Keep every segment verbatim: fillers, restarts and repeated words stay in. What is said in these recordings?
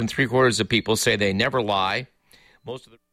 And three quarters of people say they never lie. Most of the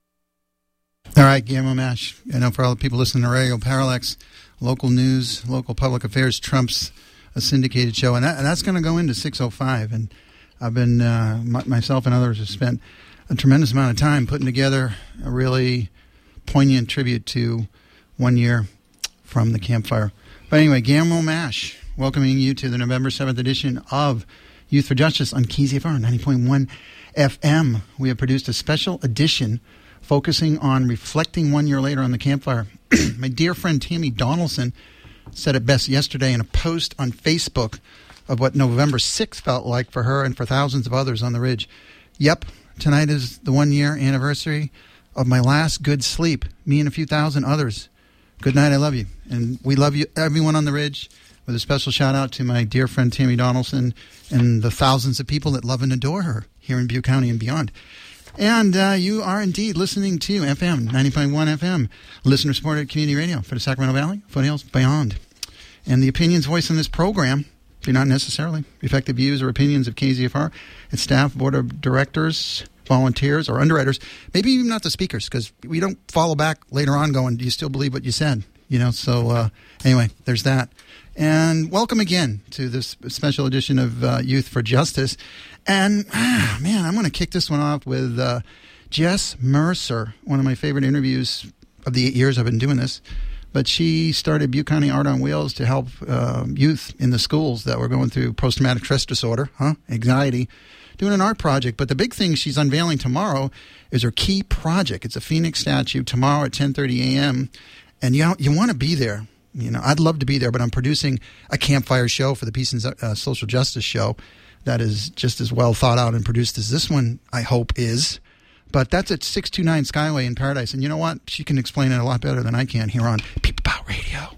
All right, Guillermo Mash. I know for all the people listening to Radio Parallax, local news, local public affairs trumps a syndicated show, and, that, and that's going to go into six oh five. And I've been, uh, my, myself and others have spent a tremendous amount of time putting together a really poignant tribute to one year from the campfire. But anyway, Guillermo Mash, welcoming you to the November seventh edition of Youth for Justice on K Z F R ninety point one F M. We have produced a special edition focusing on reflecting one year later on the campfire. My dear friend Tammy Donaldson said it best yesterday in a post on Facebook of what November sixth felt like for her and for thousands of others on the Ridge. Yep, tonight is the one-year anniversary of my last good sleep, me and a few thousand others. Good night, I love you. And we love you, everyone on the Ridge, with a special shout-out to my dear friend Tammy Donaldson and the thousands of people that love and adore her here in Butte County and beyond. And uh, you are indeed listening to F M, ninety point one F M, listener-supported community radio for the Sacramento Valley, foothills, beyond. And the opinions voiced in this program do not necessarily reflect the views or opinions of K Z F R, its staff, board of directors, volunteers, or underwriters. Maybe even not the speakers, because we don't follow back later on going, do you still believe what you said? You know, so uh, anyway, there's that. And welcome again to this special edition of uh, Youth for Justice. And, ah, man, I'm going to kick this one off with uh, Jess Mercer, one of my favorite interviews of the eight years I've been doing this. But she started Butte County Art on Wheels to help uh, youth in the schools that were going through post-traumatic stress disorder, huh, anxiety, doing an art project. But the big thing she's unveiling tomorrow is her key project. It's a Phoenix statue tomorrow at ten thirty a.m., and you you want to be there. You know, I'd love to be there, but I'm producing a campfire show for the Peace and uh, Social Justice show that is just as well thought out and produced as this one, I hope, is. But that's at six two nine Skyway in Paradise. And you know what? She can explain it a lot better than I can here on People About Radio.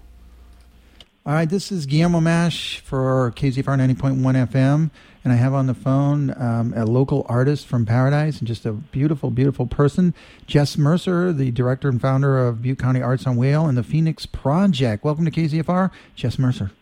All right, this is Guillermo Mash for K Z F R ninety point one F M. And I have on the phone um, a local artist from Paradise and just a beautiful, beautiful person, Jess Mercer, the director and founder of Butte County Arts on Wheel and the Phoenix Project. Welcome to K Z F R, Jess Mercer.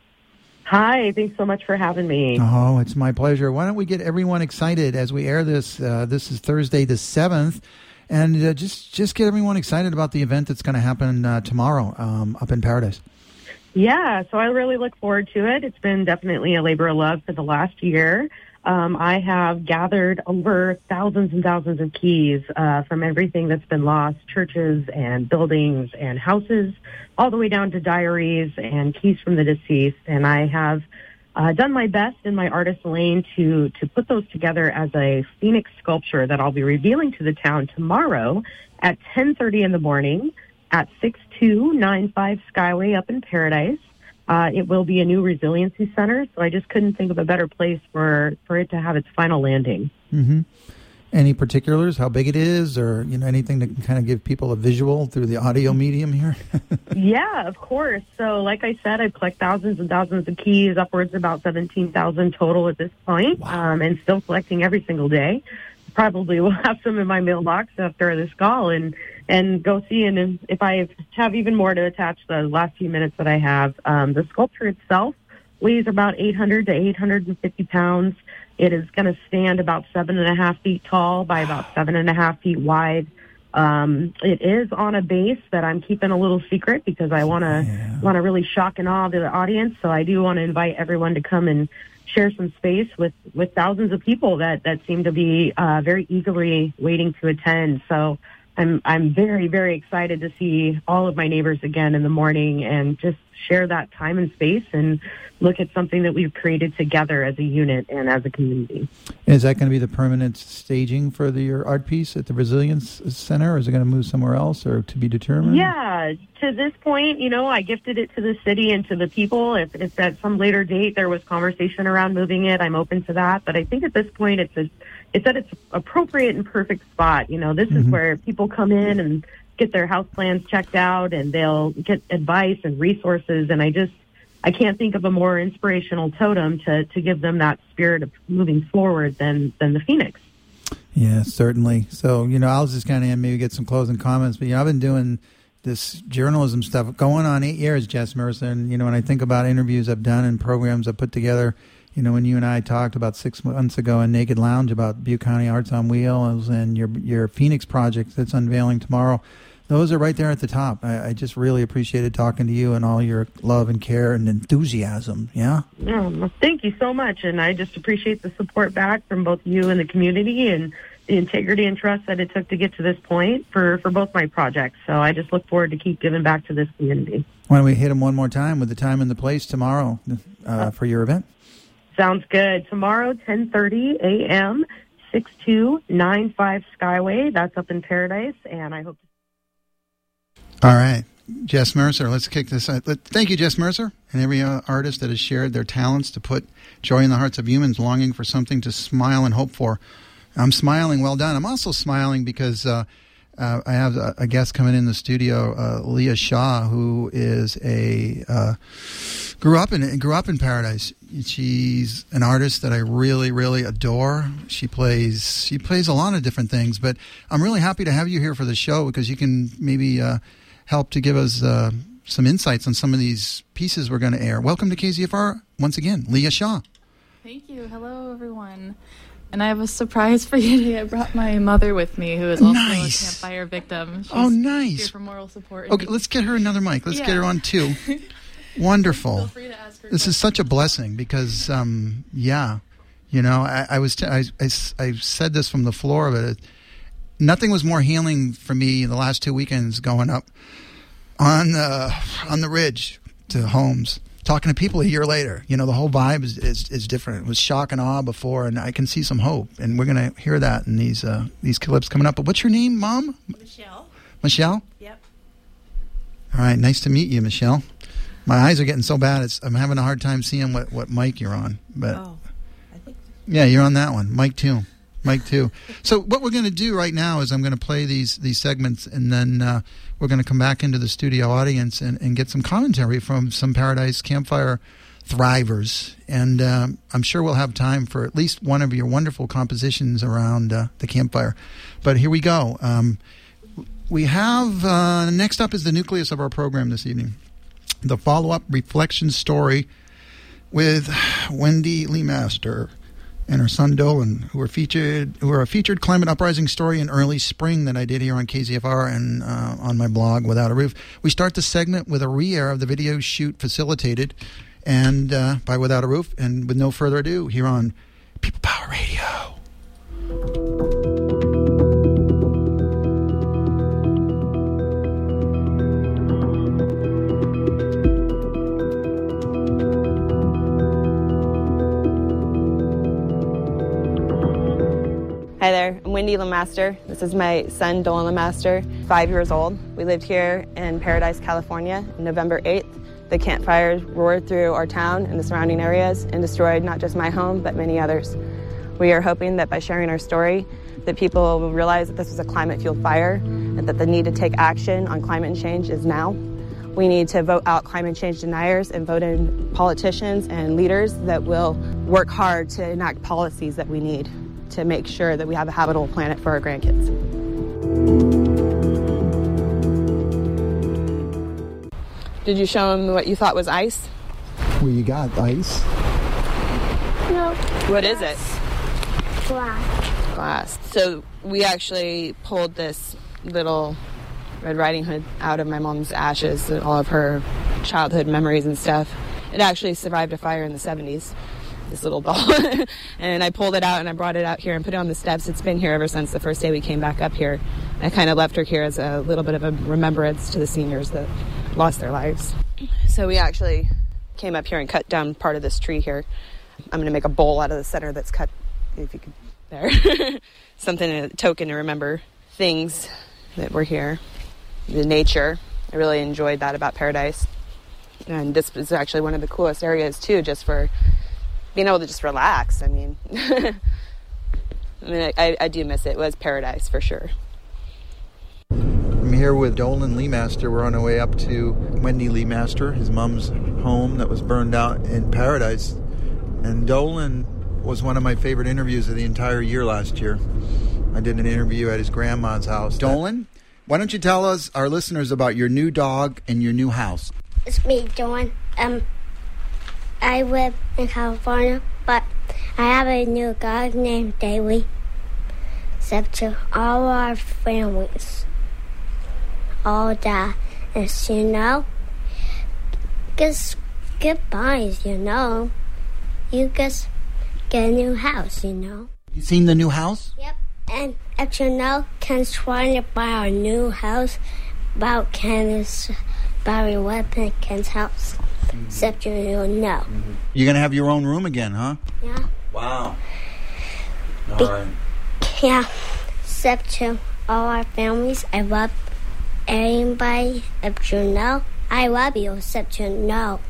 Hi, thanks so much for having me. Oh, it's my pleasure. Why don't we get everyone excited as we air this? Uh, this is Thursday the seventh. And uh, just, just get everyone excited about the event that's going to happen uh, tomorrow um, up in Paradise. Yeah, so I really look forward to it. It's been definitely a labor of love for the last year. Um, I have gathered over thousands and thousands of keys uh, from everything that's been lost, churches and buildings and houses, all the way down to diaries and keys from the deceased. And I have uh, done my best in my artist lane to, to put those together as a Phoenix sculpture that I'll be revealing to the town tomorrow at ten thirty in the morning at six two nine five Skyway up in Paradise. Uh, it will be a new resiliency center, so I just couldn't think of a better place for, for it to have its final landing. Mm-hmm. Any particulars, how big it is, or you know anything to kind of give people a visual through the audio medium here? Yeah, of course. So like I said, I've collected thousands and thousands of keys, upwards of about seventeen thousand total at this point, wow. um, and still collecting every single day. Probably will have some in my mailbox after this call and, and go see. And if I have even more to attach the last few minutes that I have, um, the sculpture itself weighs about eight hundred to eight hundred fifty pounds. It is going to stand about seven and a half feet tall by about seven and a half feet wide. Um, it is on a base that I'm keeping a little secret because I want to yeah. want to really shock and awe the audience. So I do want to invite everyone to come and share some space with, with thousands of people that, that seem to be uh, very eagerly waiting to attend. So I'm I'm very, very excited to see all of my neighbors again in the morning and just share that time and space and look at something that we've created together as a unit and as a community. Is that going to be the permanent staging for the, your art piece at the Resilience Center, or is it going to move somewhere else, or to be determined? Yeah, to this point, you know, I gifted it to the city and to the people. If, if at some later date there was conversation around moving it, I'm open to that. But I think at this point it's a, it's at its appropriate and perfect spot. You know, this mm-hmm. is where people come in and get their house plans checked out, and they'll get advice and resources. And I just, I can't think of a more inspirational totem to, to give them that spirit of moving forward than, than the Phoenix. Yeah, certainly. So, you know, I'll just kind of maybe get some closing comments, but, you know, I've been doing this journalism stuff going on eight years, Jess Mercer. And, you know, when I think about interviews I've done and programs I've put together, You know, when you and I talked about six months ago in Naked Lounge about Butte County Arts on Wheels and your your Phoenix project that's unveiling tomorrow, those are right there at the top. I, I just really appreciated talking to you and all your love and care and enthusiasm. Yeah? Oh, well, thank you so much. And I just appreciate the support back from both you and the community and the integrity and trust that it took to get to this point for, for both my projects. So I just look forward to keep giving back to this community. Why don't we hit them one more time with the time and the place tomorrow uh, for your event? Sounds good. Tomorrow, ten thirty a.m., six two nine five Skyway. That's up in Paradise, and I hope to... All right. Jess Mercer, let's kick this out. Thank you, Jess Mercer, and every uh, artist that has shared their talents to put joy in the hearts of humans longing for something to smile and hope for. I'm smiling. Well done. I'm also smiling because uh, uh, I have a, a guest coming in the studio, uh, Leah Shaw, who is a uh, grew up in grew up in Paradise. She's an artist that I really, really adore. She plays she plays a lot of different things, but I'm really happy to have you here for the show because you can maybe uh, help to give us uh, some insights on some of these pieces we're going to air. Welcome to K Z F R once again, Leah Shaw. Thank you. Hello, everyone. And I have a surprise for you today. I brought my mother with me, who is also nice. a campfire victim. She's oh, nice. Here for moral support. Okay, let's get her another mic. Let's yeah. get her on, too. Wonderful. Feel free to ask her this questions. is such a blessing because, um, yeah, you know, I, I was t- I, I, I said this from the floor of it. Nothing was more healing for me the last two weekends going up on the, on the ridge to Holmes. Talking to people a year later, you know, the whole vibe is, is, is different. It was shock and awe before, and I can see some hope. And we're going to hear that in these uh, these clips coming up. But what's your name, Mom? Michelle. Michelle? Yep. All right, nice to meet you, Michelle. My eyes are getting so bad, it's, I'm having a hard time seeing what, what mic you're on. But Oh, I think. yeah, you're on that one. Mic two. Mic two. So what we're going to do right now is I'm going to play these these segments, and then uh, we're going to come back into the studio audience and, and get some commentary from some Paradise Campfire thrivers. And um, I'm sure we'll have time for at least one of your wonderful compositions around uh, the campfire. But here we go. Um, we have, uh, next up is the nucleus of our program this evening. The follow-up reflection story with Wendy Lee Master and her son Dolan, who are featured, who are a featured climate uprising story in early spring that I did here on K Z F R and uh, on my blog Without a Roof. We start the segment with a re-air of the video shoot facilitated and uh, by Without a Roof. And with no further ado, here on People Power Radio. Hi there, I'm Wendy LeMaster. This is my son, Dolan LeMaster, five years old. We lived here in Paradise, California, on November eighth. The campfires roared through our town and the surrounding areas and destroyed not just my home, but many others. We are hoping that by sharing our story, that people will realize that this was a climate-fueled fire and that the need to take action on climate change is now. We need to vote out climate change deniers and vote in politicians and leaders that will work hard to enact policies that we need to make sure that we have a habitable planet for our grandkids. Did you show them what you thought was ice? Well, you got ice. No. What is it? Glass. Glass. So we actually pulled this little Red Riding Hood out of my mom's ashes, all of her childhood memories and stuff. It actually survived a fire in the seventies. This little doll. And I pulled it out and I brought it out here and put it on the steps. It's been here ever since the first day we came back up here. I kind of left her here as a little bit of a remembrance to the seniors that lost their lives. So we actually came up here and cut down part of this tree here. I'm going to make a bowl out of the center that's cut, if you could, there. Something, a token to remember things that were here. The nature. I really enjoyed that about Paradise. And this is actually one of the coolest areas too, just for being able to just relax. I mean, I mean, I, I do miss it. It was Paradise for sure. I'm here with Dolan Lee Master. We're on our way up to Wendy Lee Master, his mom's home that was burned out in Paradise. And Dolan was one of my favorite interviews of the entire year last year. I did an interview at his grandma's house. Dolan, why don't you tell us, our listeners, about your new dog and your new house? It's me, Dolan. Um, I live in California, but I have a new dog named Daily. Except to all our families. All that. As you know, just goodbyes, you know. You just get a new house, you know. You seen the new house? Yep. And if you know, Ken's trying to buy our new house. About Ken's, Barry Weapon, Ken's house. Mm-hmm. Except you don't know. Mm-hmm. You're going to have your own room again, huh? Yeah. Wow. All Be- right. Yeah. Except to all our families, I love anybody, if you know. I love you, except you know.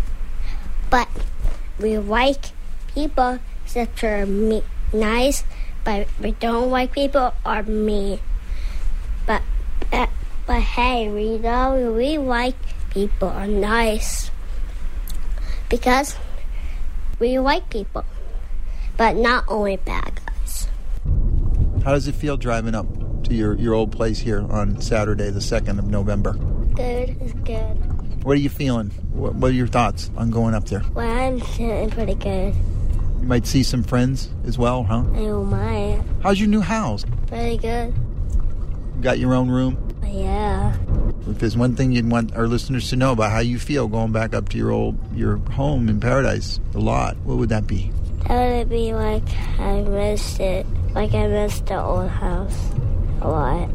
But we like people, except you're me- nice, but we don't like people or mean. But, but, but hey, we know we like people are nice. Because we like people, but not only bad guys. How does it feel driving up to your, your old place here on Saturday, the second of November? Good, it's good. What are you feeling? What, what are your thoughts on going up there? Well, I'm feeling pretty good. You might see some friends as well, huh? Oh my. How's your new house? Pretty good. You got your own room? Yeah. If there's one thing you'd want our listeners to know about how you feel going back up to your old your home in Paradise, the lot, what would that be? That would be like I missed it. Like I missed the old house a lot.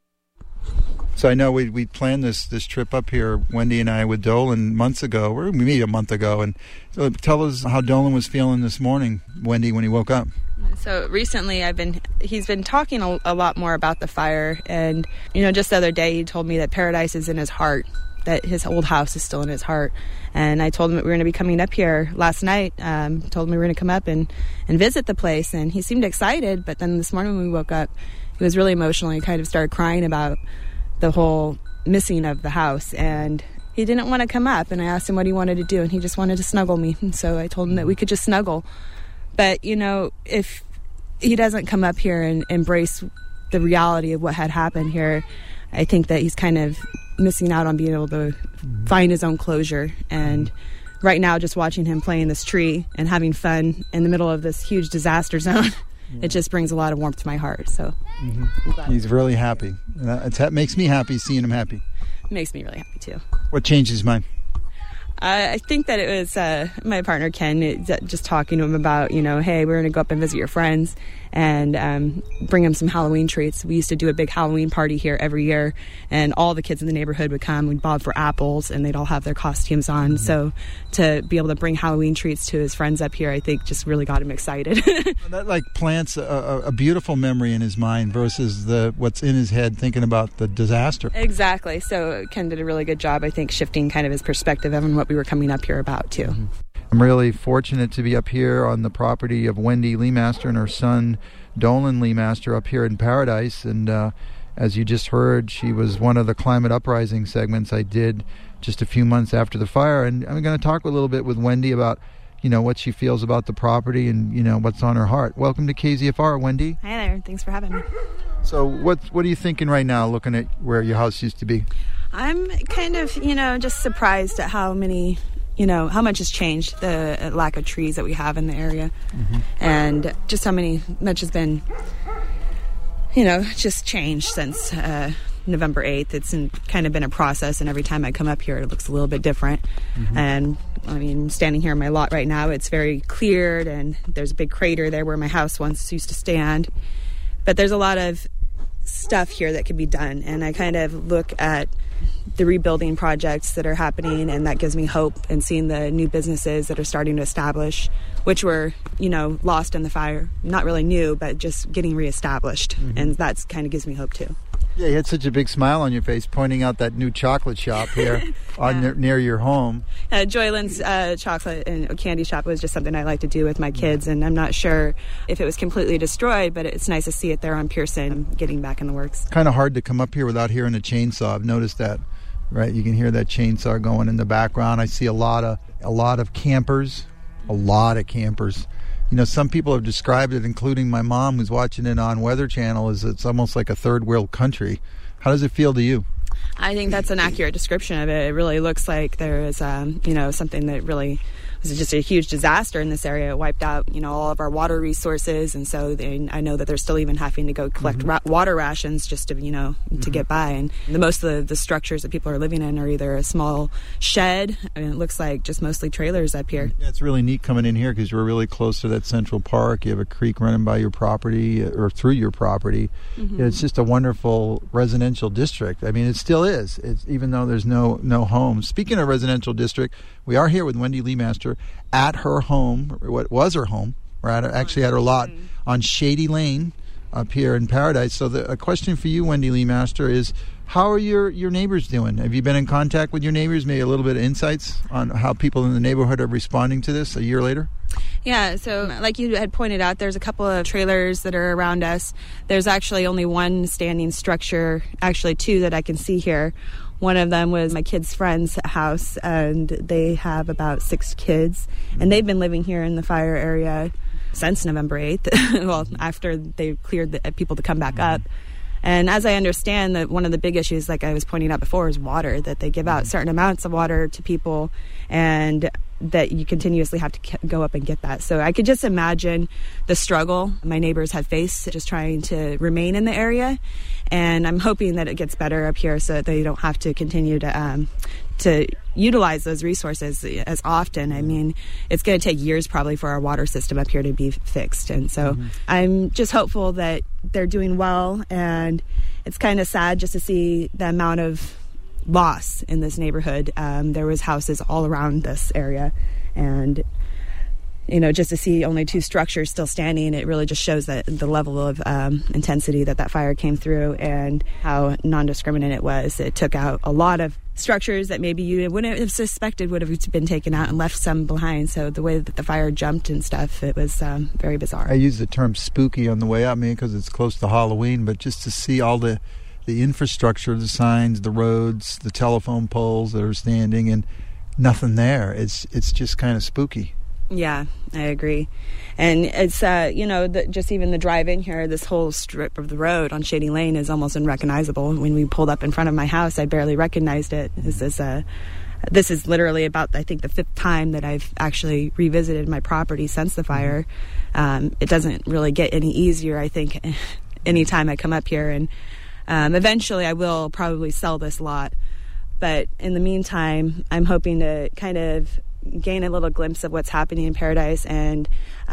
So I know we we planned this this trip up here, Wendy and I, with Dolan months ago. We meet a month ago, and so tell us how Dolan was feeling this morning, Wendy, when he woke up. So recently I've been, he's been talking a, a lot more about the fire. And, you know, just the other day he told me that Paradise is in his heart, that his old house is still in his heart. And I told him that we were going to be coming up here last night. Um, told him we were going to come up and, and visit the place. And he seemed excited. But then this morning when we woke up, he was really emotional. He kind of started crying about the whole missing of the house. And he didn't want to come up. And I asked him what he wanted to do. And he just wanted to snuggle me. And so I told him that we could just snuggle. But, you know, if he doesn't come up here and embrace the reality of what had happened here, I think that he's kind of missing out on being able to find his own closure. And right now, just watching him play in this tree and having fun in the middle of this huge disaster zone, yeah. It just brings a lot of warmth to my heart. So mm-hmm. He's really happy. It makes me happy seeing him happy. It makes me really happy, too. What changed his mind? I think that it was uh, my partner, Ken, it, just talking to him about, you know, hey, we're going to go up and visit your friends and um, bring them some Halloween treats. We used to do a big Halloween party here every year, and all the kids in the neighborhood would come. We'd bob for apples, and they'd all have their costumes on. Mm-hmm. So to be able to bring Halloween treats to his friends up here, I think just really got him excited. That, like, plants a, a beautiful memory in his mind versus the what's in his head thinking about the disaster. Exactly. So Ken did a really good job, I think, shifting kind of his perspective on what we were coming up here about, too. Mm-hmm. I'm really fortunate to be up here on the property of Wendy Leemaster and her son, Dolan Leemaster, up here in Paradise. And uh, as you just heard, she was one of the Climate Uprising segments I did just a few months after the fire. And I'm going to talk a little bit with Wendy about, you know, what she feels about the property and, you know, what's on her heart. Welcome to K Z F R, Wendy. Hi there. Thanks for having me. So what, what are you thinking right now, looking at where your house used to be? I'm kind of, you know, just surprised at how many... you know, how much has changed, the lack of trees that we have in the area. Mm-hmm. And just how many, much has been, you know, just changed since uh, November eighth. It's in, kind of been a process, and every time I come up here, it looks a little bit different. Mm-hmm. And, I mean, standing here in my lot right now, it's very cleared, and there's a big crater there where my house once used to stand. But there's a lot of stuff here that could be done, and I kind of look at the rebuilding projects that are happening, and that gives me hope, and seeing the new businesses that are starting to establish, which were, you know, lost in the fire. Not really new, but just getting reestablished. Mm-hmm. And that kind of gives me hope too. Yeah, you had such a big smile on your face pointing out that new chocolate shop here on yeah. near, near your home. Uh, Joyland's uh, chocolate and candy shop was just something I like to do with my kids, and I'm not sure if it was completely destroyed, but it's nice to see it there on Pearson getting back in the works. Kind of hard to come up here without hearing a chainsaw. I've noticed that, right? You can hear that chainsaw going in the background. I see a lot of a lot of campers, a lot of campers. You know, some people have described it, including my mom, who's watching it on Weather Channel, as it's almost like a third world country. How does it feel to you? I think that's an accurate description of it. It really looks like there is, um, you know, something that really was just a huge disaster in this area. It wiped out, you know, all of our water resources, and so they, I know that they're still even having to go collect mm-hmm. ra- water rations just to, you know, mm-hmm. to get by. And the most of the, the structures that people are living in are either a small shed, and it looks like just mostly trailers up here. Yeah, it's really neat coming in here because you're really close to that Central Park. You have a creek running by your property or through your property. Mm-hmm. It's just a wonderful residential district. I mean, it still is. It's, even though there's no no homes. Speaking of residential district, we are here with Wendy Lee Master at her home, what was her home, or at, actually at her lot on Shady Lane up here in Paradise. So the, a question for you, Wendy Lee Master, is how are your, your neighbors doing? Have you been in contact with your neighbors? Maybe a little bit of insights on how people in the neighborhood are responding to this a year later? Yeah, so like you had pointed out, there's a couple of trailers that are around us. There's actually only one standing structure, actually two that I can see here. One of them was my kid's friend's house, and they have about six kids, and they've been living here in the fire area since November eighth, well, after they cleared the people to come back up. And as I understand, that one of the big issues, like I was pointing out before, is water, that they give out certain amounts of water to people, and that you continuously have to go up and get that. So I could just imagine the struggle my neighbors have faced just trying to remain in the area. And I'm hoping that it gets better up here so that they don't have to continue to um, to utilize those resources as often. I mean, it's going to take years probably for our water system up here to be fixed. And so mm-hmm. I'm just hopeful that they're doing well. And it's kind of sad just to see the amount of loss in this neighborhood. Um, there was houses all around this area, and you know, just to see only two structures still standing, it really just shows that the level of um, intensity that that fire came through and how non-discriminate it was. It took out a lot of structures that maybe you wouldn't have suspected would have been taken out and left some behind. So the way that the fire jumped and stuff, it was um, very bizarre. I use the term spooky on the way up, I mean, because it's close to Halloween, but just to see all the the infrastructure, the signs, the roads, the telephone poles that are standing, and nothing there. It's it's just kind of spooky. Yeah, I agree. And it's, uh, you know, the, just even the drive in here, this whole strip of the road on Shady Lane is almost unrecognizable. When we pulled up in front of my house, I barely recognized it. This is, uh, this is literally about, I think, the fifth time that I've actually revisited my property since the fire. Um, it doesn't really get any easier, I think, anytime I come up here. And um, eventually I will probably sell this lot. But in the meantime, I'm hoping to kind of gain a little glimpse of what's happening in Paradise and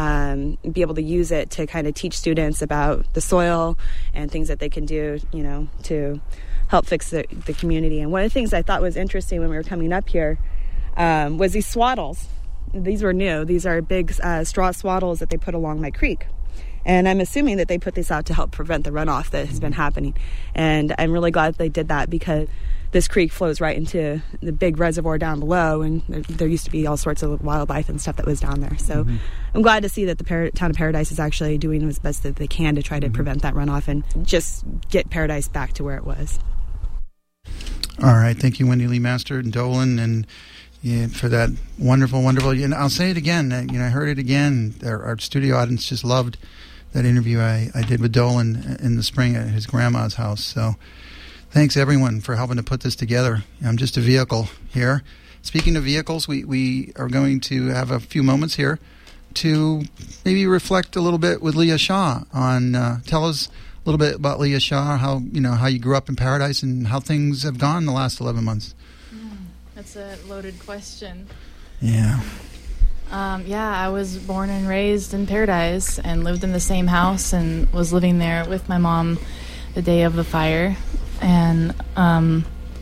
um, be able to use it to kind of teach students about the soil and things that they can do, you know, to help fix the, the community. And one of the things I thought was interesting when we were coming up here um, was these swaddles. These were new. These are big uh, straw swaddles that they put along my creek. And I'm assuming that they put this out to help prevent the runoff that has been happening. And I'm really glad that they did that, because this creek flows right into the big reservoir down below, and there, there used to be all sorts of wildlife and stuff that was down there. So mm-hmm. I'm glad to see that the Par- town of Paradise is actually doing as best that they can to try to mm-hmm. prevent that runoff and just get Paradise back to where it was. All right. Thank you, Wendy Lee Master and Dolan, and yeah, for that wonderful, wonderful. And I'll say it again. Uh, you know, I heard it again. Our, our studio audience just loved that interview I, I did with Dolan in the spring at his grandma's house. So thanks, everyone, for helping to put this together. I'm just a vehicle here. Speaking of vehicles, we, we are going to have a few moments here to maybe reflect a little bit with Leah Shaw on, uh, tell us a little bit about Leah Shaw, how, you know, how you grew up in Paradise and how things have gone the last eleven months. Mm, that's a loaded question. Yeah. Um, yeah, I was born and raised in Paradise and lived in the same house and was living there with my mom the day of the fire. And um,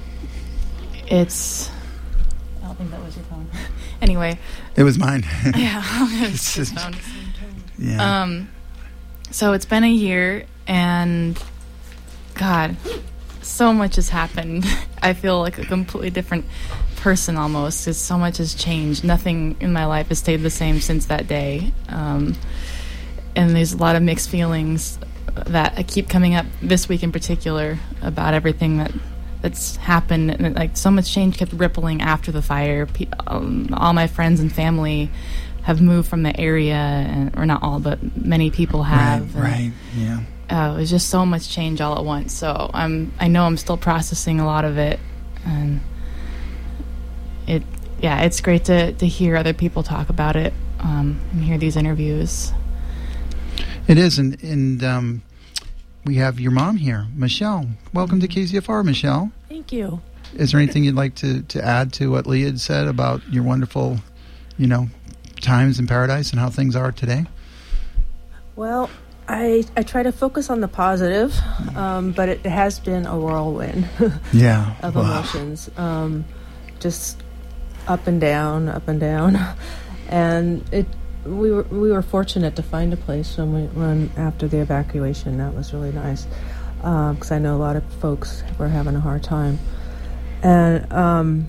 it's, I don't think that was your phone. Anyway. It was mine. Yeah, it was his phone. Yeah. Um, so it's been a year, and God, so much has happened. I feel like a completely different person almost, because so much has changed. Nothing in my life has stayed the same since that day. Um, and there's a lot of mixed feelings that I keep coming up this week in particular about everything that that's happened. And like, so much change kept rippling after the fire. Pe- um, all my friends and family have moved from the area, and, or not all, but many people have. Right, and, right, yeah. Uh, it was just so much change all at once. So I'm, I know I'm still processing a lot of it, and it yeah, it's great to, to hear other people talk about it um, and hear these interviews. It is, and, and um, we have your mom here, Michelle. Welcome to K Z F R, Michelle. Thank you. Is there anything you'd like to, to add to what Leah had said about your wonderful, you know, times in paradise and how things are today? Well, I I try to focus on the positive, um, but it has been a whirlwind yeah. of wow. emotions. Um, just up and down, up and down. And it we were we were fortunate to find a place when we when after the evacuation. That was really nice, because um, I know a lot of folks were having a hard time. And um,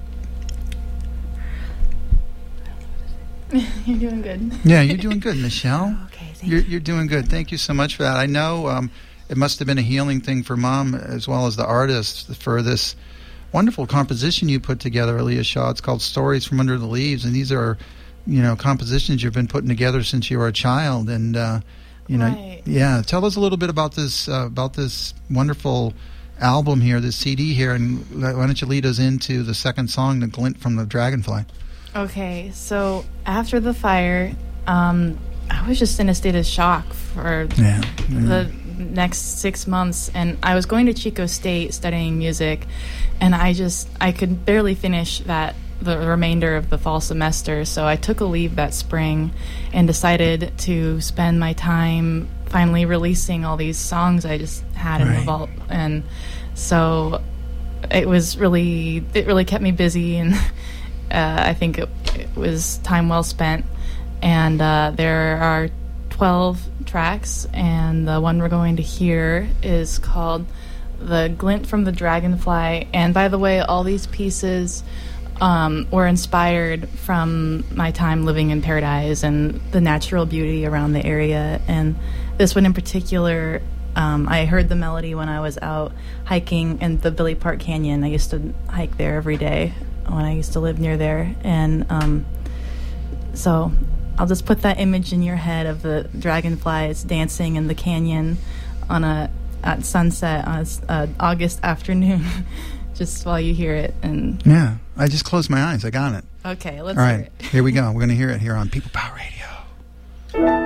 You're doing good. Yeah, you're doing good, Michelle. Okay, thank You're, you. you're doing good. Thank you so much for that. I know um, it must have been a healing thing for Mom as well as the artist for this wonderful composition you put together, Leah Shaw. It's called Stories from Under the Leaves, and these are, you know, compositions you've been putting together since you were a child. And uh, you know, Right. yeah. Tell us a little bit about this uh, about this wonderful album here, this C D here, and why don't you lead us into the second song, "The Glint from the Dragonfly." Okay, so after the fire, um, I was just in a state of shock for Yeah. the next six months, and I was going to Chico State studying music, and I just I could barely finish that the remainder of the fall semester. So I took a leave that spring and decided to spend my time finally releasing all these songs I just had in the Right. vault, and so it was really it really kept me busy, and uh, I think it, it was time well spent. And uh, there are twelve tracks, and the one we're going to hear is called "The Glint from the Dragonfly." And by the way, all these pieces um, were inspired from my time living in Paradise and the natural beauty around the area. And this one in particular, um, I heard the melody when I was out hiking in the Billy Park Canyon. I used to hike there every day when I used to live near there. And um, so I'll just put that image in your head of the dragonflies dancing in the canyon on a at sunset on an August afternoon, just while you hear it. And Yeah, I just closed my eyes. I got it. okay, let's All hear right, it. here we go. We're going to hear it here on People Power Radio.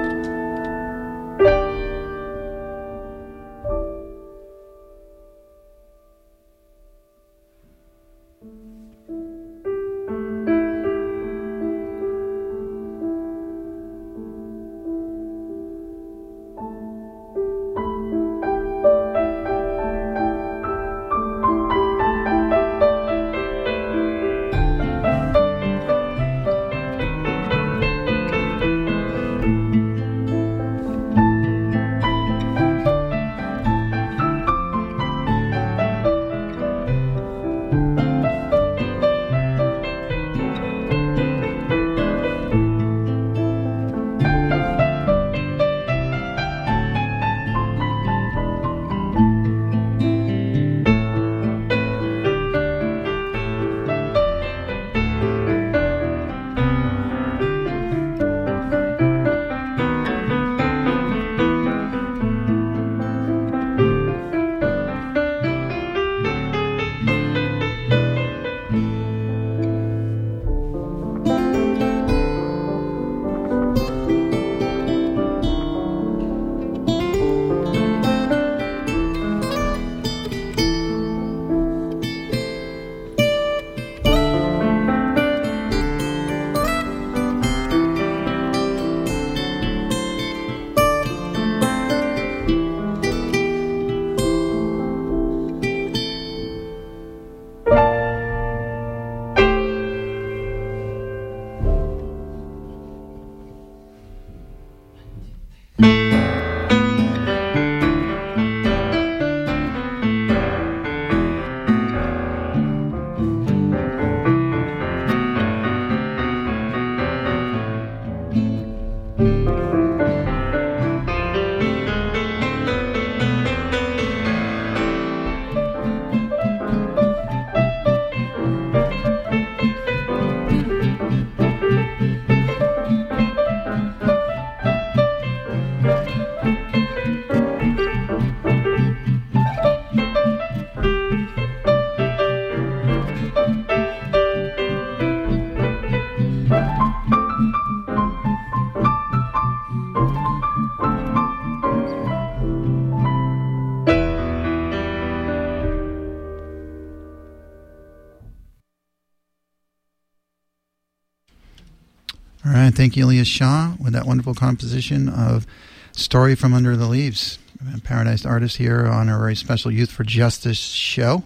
All right. Thank you, Elias Shaw, with that wonderful composition of Story from Under the Leaves. Paradise artist here on our very special Youth for Justice show.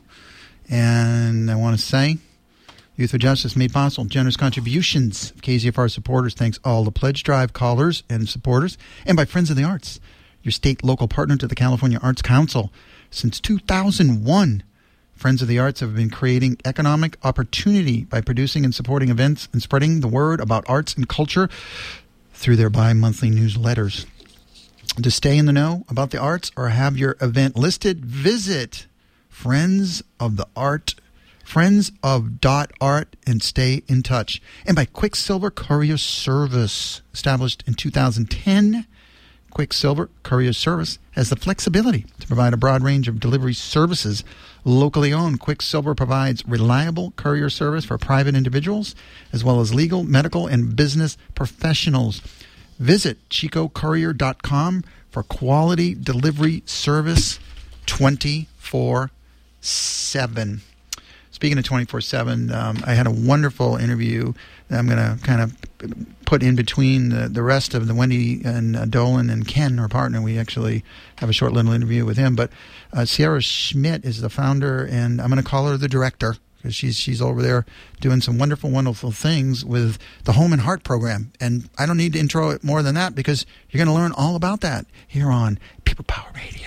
And I want to say, Youth for Justice made possible. Generous contributions of K Z F R supporters. Thanks all the Pledge Drive callers and supporters. And by Friends of the Arts, your state local partner to the California Arts Council. Since two thousand one, Friends of the Arts have been creating economic opportunity by producing and supporting events and spreading the word about arts and culture through their bi-monthly newsletters. To stay in the know about the arts or have your event listed, visit Friends of the Art, Friends of dot art, and stay in touch. And by Quicksilver Courier Service, established in two thousand ten, Quicksilver Courier Service has the flexibility to provide a broad range of delivery services. Locally owned, Quicksilver provides reliable courier service for private individuals as well as legal, medical, and business professionals. Visit chico courier dot com for quality delivery service twenty-four seven. Speaking of twenty-four seven, um, I had a wonderful interview that I'm going to kind of put in between the, the rest of the Wendy and uh, Dolan and Ken, our partner. We actually have a short little interview with him. But uh, Sierra Schmidt is the founder, and I'm going to call her the director, because she's she's over there doing some wonderful, wonderful things with the Home and Heart program. And I don't need to intro it more than that, because you're going to learn all about that here on People Power Radio.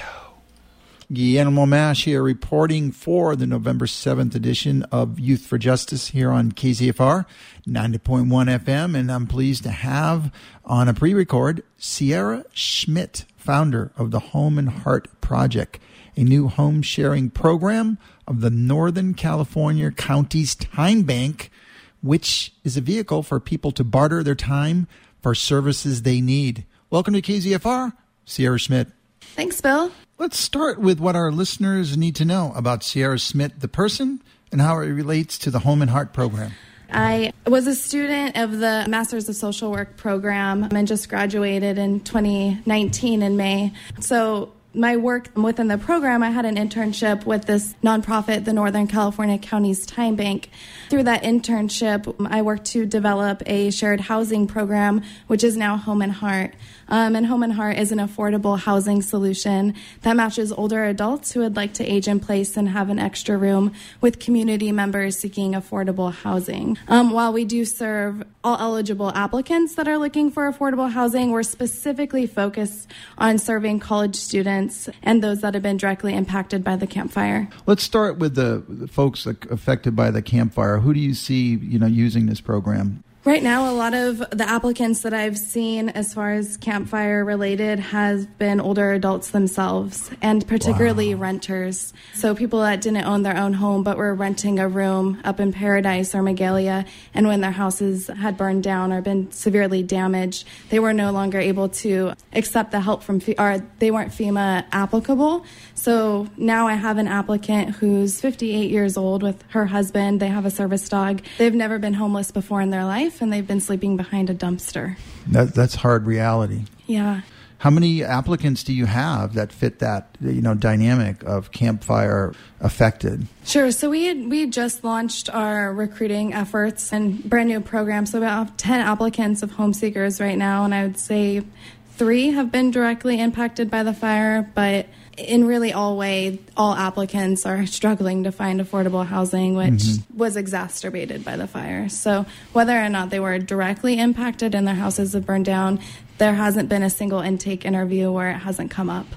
Guillermo Mash here, reporting for the November seventh edition of Youth for Justice here on K Z F R ninety point one F M. And I'm pleased to have on a pre-record Sierra Schmidt, founder of the Home and Heart Project, a new home sharing program of the Northern California County's Time Bank, which is a vehicle for people to barter their time for services they need. Welcome to K Z F R, Sierra Schmidt. Thanks, Bill. Let's start with what our listeners need to know about Sierra Schmidt, the person, and how it relates to the Home and Heart program. I was a student of the Masters of Social Work program and just graduated in twenty nineteen in May. So my work within the program, I had an internship with this nonprofit, the Northern California County's Time Bank. Through that internship, I worked to develop a shared housing program, which is now Home and Heart. Um, and Home and Heart is an affordable housing solution that matches older adults who would like to age in place and have an extra room with community members seeking affordable housing. Um, while we do serve all eligible applicants that are looking for affordable housing, we're specifically focused on serving college students and those that have been directly impacted by the Camp Fire. Let's start with the, the folks affected by the Camp Fire. Who do you see, you know, using this program? Right now, a lot of the applicants that I've seen as far as Camp Fire related has been older adults themselves, and particularly wow. renters. So people that didn't own their own home but were renting a room up in Paradise or Magalia, and when their houses had burned down or been severely damaged, they were no longer able to accept the help from, or they weren't FEMA applicable. So now I have an applicant who's fifty-eight years old with her husband. They have a service dog. They've never been homeless before in their life, and they've been sleeping behind a dumpster. That, that's hard reality. Yeah. How many applicants do you have that fit that, you know, dynamic of Camp Fire affected? Sure. So we had, we just launched our recruiting efforts and brand new program. So about ten applicants of home seekers right now, and I would say three have been directly impacted by the fire, but in really all way, all applicants are struggling to find affordable housing, which mm-hmm. was exacerbated by the fire. So whether or not they were directly impacted and their houses have burned down, there hasn't been a single intake interview where it hasn't come up.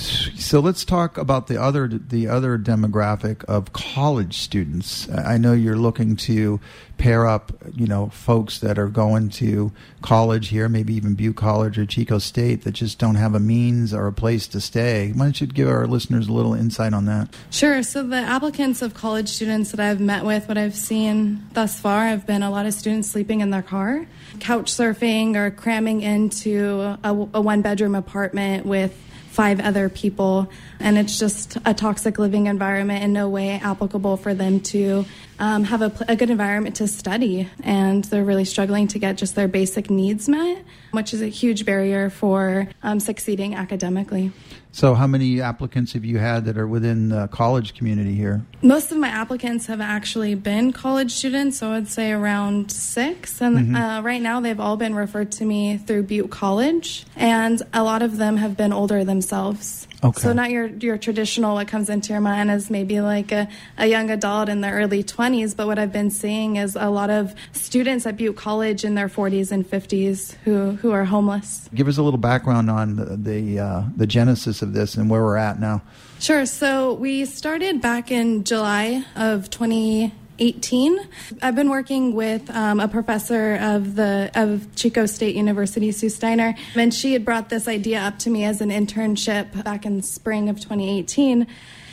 So let's talk about the other the other demographic of college students. I know you're looking to pair up, you know, folks that are going to college here, maybe even Butte College or Chico State, that just don't have a means or a place to stay. Why don't you give our listeners a little insight on that? Sure. So the applicants of college students that I've met with, what I've seen thus far, have been a lot of students sleeping in their car, couch surfing, or cramming into a, a one-bedroom apartment with five other people, and it's just a toxic living environment, in no way applicable for them to um, have a, a good environment to study, and they're really struggling to get just their basic needs met, which is a huge barrier for um, succeeding academically. So how many applicants have you had that are within the college community here? Most of my applicants have actually been college students, so I'd say around six. And mm-hmm. uh, right now they've all been referred to me through Butte College, and a lot of them have been older themselves. Okay. So not your your traditional, what comes into your mind is maybe like a, a young adult in their early twenties, but what I've been seeing is a lot of students at Butte College in their forties and fifties who, who are homeless. Give us a little background on the the, uh, the genesis of this and where we're at now. Sure. So we started back in July of twenty eighteen. I've been working with um, a professor of the of Chico State University, Sue Steiner, and she had brought this idea up to me as an internship back in spring of twenty eighteen.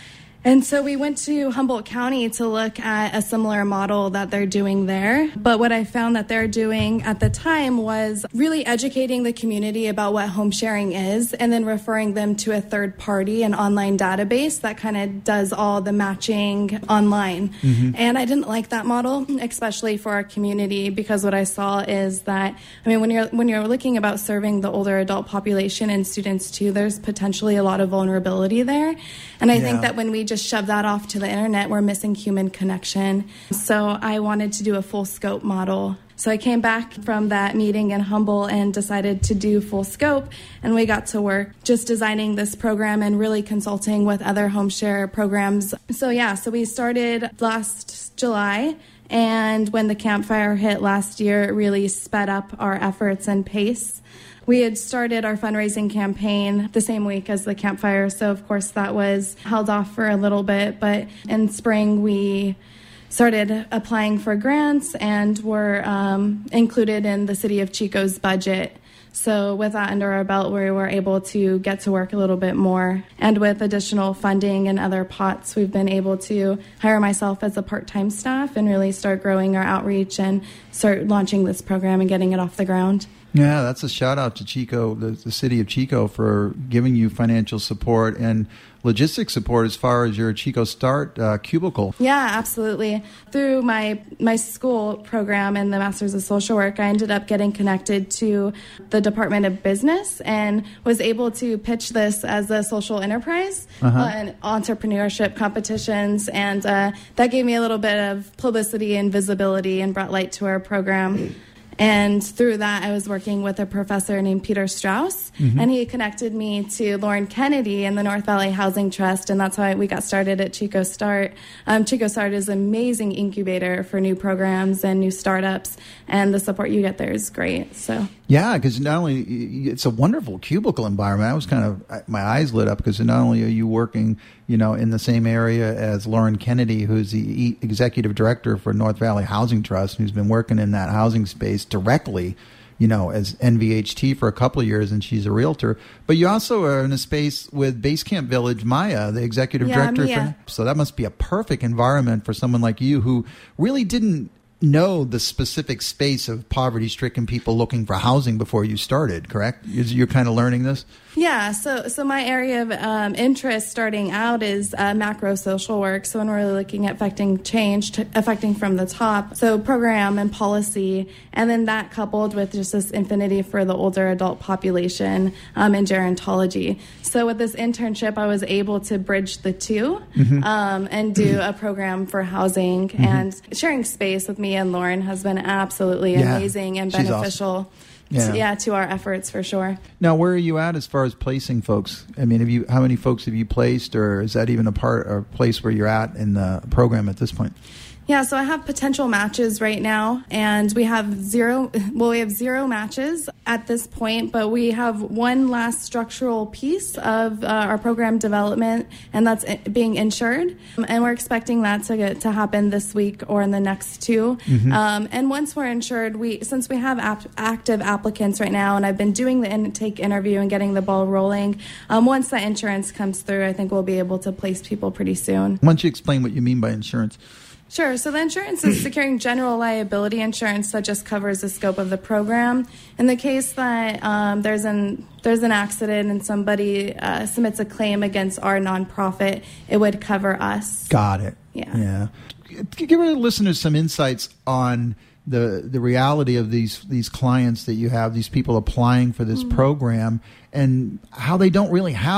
And so we went to Humboldt County to look at a similar model that they're doing there. But what I found that they're doing at the time was really educating the community about what home sharing is and then referring them to a third party, an online database that kind of does all the matching online. Mm-hmm. And I didn't like that model, especially for our community, because what I saw is that, I mean, when you're when you're looking about serving the older adult population and students too, there's potentially a lot of vulnerability there. And I yeah. think that when we just shove that off to the internet, we're missing human connection. So I wanted to do a full scope model. So I came back from that meeting in Humboldt and decided to do full scope, and we got to work just designing this program and really consulting with other home share programs. So yeah, so we started last July, and when the campfire hit last year, it really sped up our efforts and pace. We had started our fundraising campaign the same week as the campfire, so of course that was held off for a little bit, but in spring we started applying for grants and were um, included in the City of Chico's budget. So with that under our belt, we were able to get to work a little bit more. And with additional funding and other pots, we've been able to hire myself as a part-time staff and really start growing our outreach and start launching this program and getting it off the ground. Yeah, that's a shout out to Chico, the, the city of Chico, for giving you financial support and logistic support as far as your Chico Start uh, cubicle. Yeah, absolutely. Through my my school program and the Masters of Social Work, I ended up getting connected to the Department of Business and was able to pitch this as a social enterprise uh-huh. uh, and entrepreneurship competitions. And uh, that gave me a little bit of publicity and visibility and brought light to our program. And through that, I was working with a professor named Peter Strauss, mm-hmm. and he connected me to Lauren Kennedy and the North Valley Housing Trust, and that's how we got started at Chico Start. Um, Chico Start is an amazing incubator for new programs and new startups, and the support you get there is great. So yeah, because not only it's a wonderful cubicle environment. I was kind of my eyes lit up because not only are you working, you know, in the same area as Lauren Kennedy, who's the executive director for North Valley Housing Trust, who's been working in that housing space directly, you know, as N V H T for a couple of years, and she's a realtor. But you also are in a space with Basecamp Village, Maya, the executive yeah, director. Mia. For, so that must be a perfect environment for someone like you who really didn't know the specific space of poverty-stricken people looking for housing before you started, correct? You're kind of learning this? Yeah, so so my area of um, interest starting out is uh, macro social work. So when we're really looking at affecting change, to, affecting from the top, so program and policy, and then that coupled with just this infinity for the older adult population um, and gerontology. So with this internship, I was able to bridge the two mm-hmm. um, and do a program for housing, mm-hmm. and sharing space with me and Lauren has been absolutely yeah, amazing and she's beneficial. Awesome. Yeah. To, yeah, to our efforts for sure. Now, where are you at as far as placing folks? I mean, have you how many folks have you placed, or is that even a part or place where you're at in the program at this point? Yeah, so I have potential matches right now, and we have zero, well, we have zero matches at this point, but we have one last structural piece of uh, our program development, and that's being insured, and we're expecting that to get to happen this week or in the next two. Mm-hmm. Um, and once we're insured, we since we have ap- active applicants right now, and I've been doing the intake interview and getting the ball rolling, um, once that insurance comes through, I think we'll be able to place people pretty soon. Why don't you explain what you mean by insurance? Sure. So the insurance is securing general liability insurance that just covers the scope of the program. In the case that um, there's an there's an accident and somebody uh, submits a claim against our nonprofit, it would cover us. Got it. Yeah. Yeah. Give our listeners some insights on the the reality of these these clients that you have, these people applying for this mm-hmm. program, and how they don't really have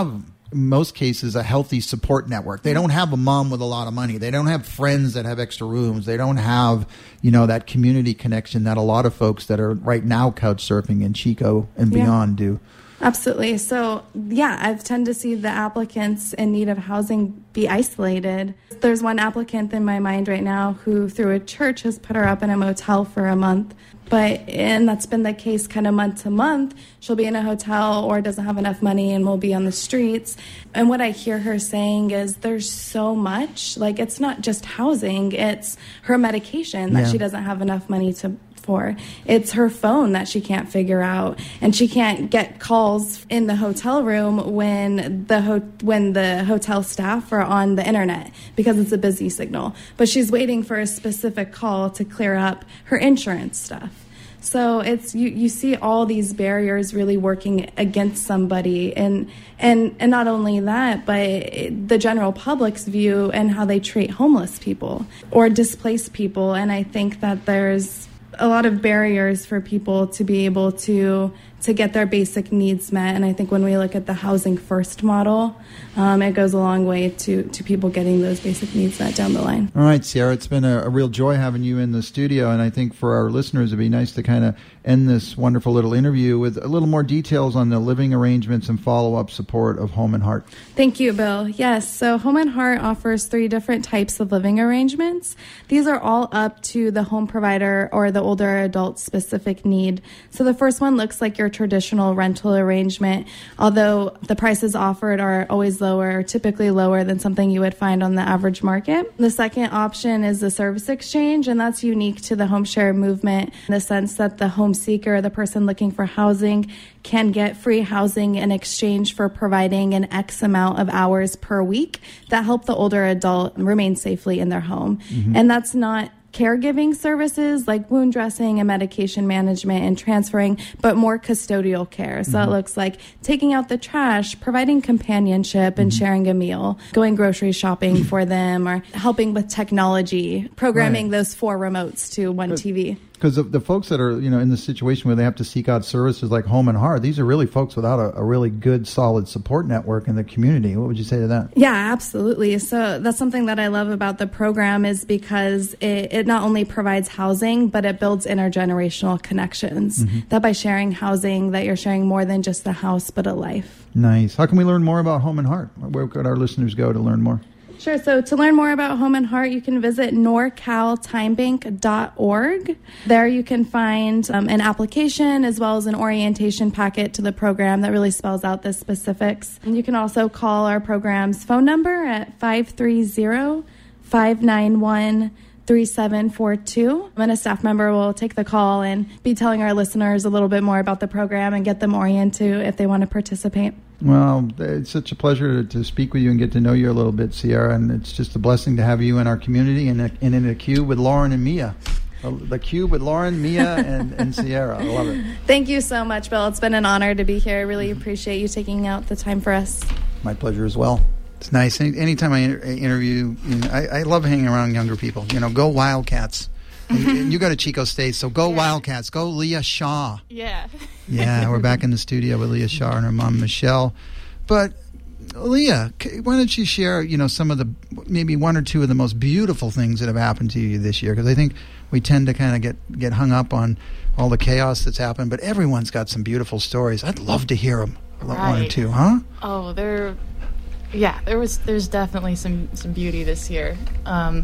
in most cases, a healthy support network. They don't have a mom with a lot of money. They don't have friends that have extra rooms. They don't have, you know, that community connection that a lot of folks that are right now couch surfing in Chico and Yeah. beyond do. Absolutely. So, yeah, I've tend to see the applicants in need of housing be isolated. There's one applicant in my mind right now who, through a church, has put her up in a motel for a month. But, and that's been the case kind of month to month. She'll be in a hotel or doesn't have enough money and will be on the streets. And what I hear her saying is there's so much, like it's not just housing, it's her medication that Yeah. she doesn't have enough money to for. It's her phone that she can't figure out, and she can't get calls in the hotel room when the ho- when the hotel staff are on the internet because it's a busy signal. But she's waiting for a specific call to clear up her insurance stuff. So it's you, you see all these barriers really working against somebody, and and and not only that, but the general public's view and how they treat homeless people or displaced people. And I think that there's a lot of barriers for people to be able to to get their basic needs met. And I think when we look at the housing first model, um, it goes a long way to, to people getting those basic needs met down the line. All right, Sierra, it's been a, a real joy having you in the studio, and I think for our listeners it'd be nice to kind of end this wonderful little interview with a little more details on the living arrangements and follow-up support of Home and Heart. Thank you, Bill. Yes, so Home and Heart offers three different types of living arrangements. These are all up to the home provider or the older adult specific need. So the first one looks like your traditional rental arrangement, although the prices offered are always lower, typically lower than something you would find on the average market. The second option is the service exchange, and that's unique to the home share movement in the sense that the home seeker, the person looking for housing, can get free housing in exchange for providing an X amount of hours per week that help the older adult remain safely in their home. Mm-hmm. And that's not caregiving services like wound dressing and medication management and transferring, but more custodial care. So mm-hmm. it looks like taking out the trash, providing companionship and mm-hmm. sharing a meal, going grocery shopping for them, or helping with technology, programming right. those four remotes to one T V. Because the, the folks that are, you know, in the situation where they have to seek out services like Home and Heart, these are really folks without a, a really good, solid support network in the community. What would you say to that? Yeah, absolutely. So that's something that I love about the program is because it, it not only provides housing, but it builds intergenerational connections. Mm-hmm. That by sharing housing, that you're sharing more than just a house, but a life. Nice. How can we learn more about Home and Heart? Where could our listeners go to learn more? Sure. So to learn more about Home and Heart, you can visit nor cal time bank dot org. There you can find um, an application as well as an orientation packet to the program that really spells out the specifics. And you can also call our program's phone number at five three zero, five nine one, three seven four two. And a staff member will take the call and be telling our listeners a little bit more about the program and get them oriented if they want to participate. Well, it's such a pleasure to, to speak with you and get to know you a little bit, Sierra, and it's just a blessing to have you in our community and, and in a cube with Lauren and Mia. The cube with Lauren, Mia, and, and Sierra. I love it. Thank you so much, Bill. It's been an honor to be here. I really appreciate you taking out the time for us. My pleasure as well. It's nice. Any, anytime I inter- interview, you know, I, I love hanging around younger people. You know, go Wildcats. And you go to Chico State, so go yeah. Wildcats. Go Leah Shaw. Yeah. Yeah, we're back in the studio with Leah Shaw and her mom, Michelle. But, Leah, why don't you share, you know, some of the, maybe one or two of the most beautiful things that have happened to you this year? Because I think we tend to kind of get, get hung up on all the chaos that's happened, but everyone's got some beautiful stories. I'd love to hear them. Right. One or two, huh? Oh, there, yeah, there was, there's definitely some, some beauty this year. Um,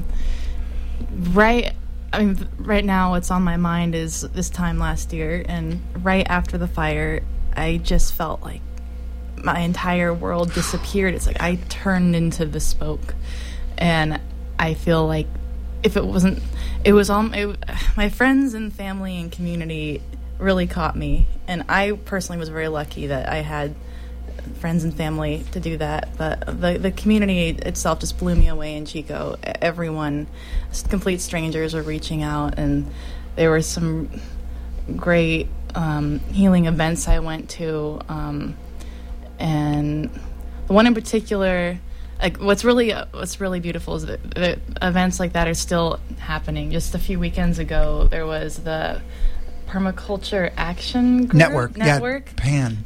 right... I mean, right now what's on my mind is this time last year, and right after the fire, I just felt like my entire world disappeared. It's like I turned into the smoke, and I feel like if it wasn't, it was all, it, my friends and family and community really caught me, and I personally was very lucky that I had friends and family to do that, but the the community itself just blew me away in Chico. Everyone, complete strangers, were reaching out, and there were some great um, healing events I went to, um, and the one in particular, like what's really what's really beautiful is that the events like that are still happening. Just a few weekends ago, there was the Permaculture Action Group Network, Network. Yeah, PAN.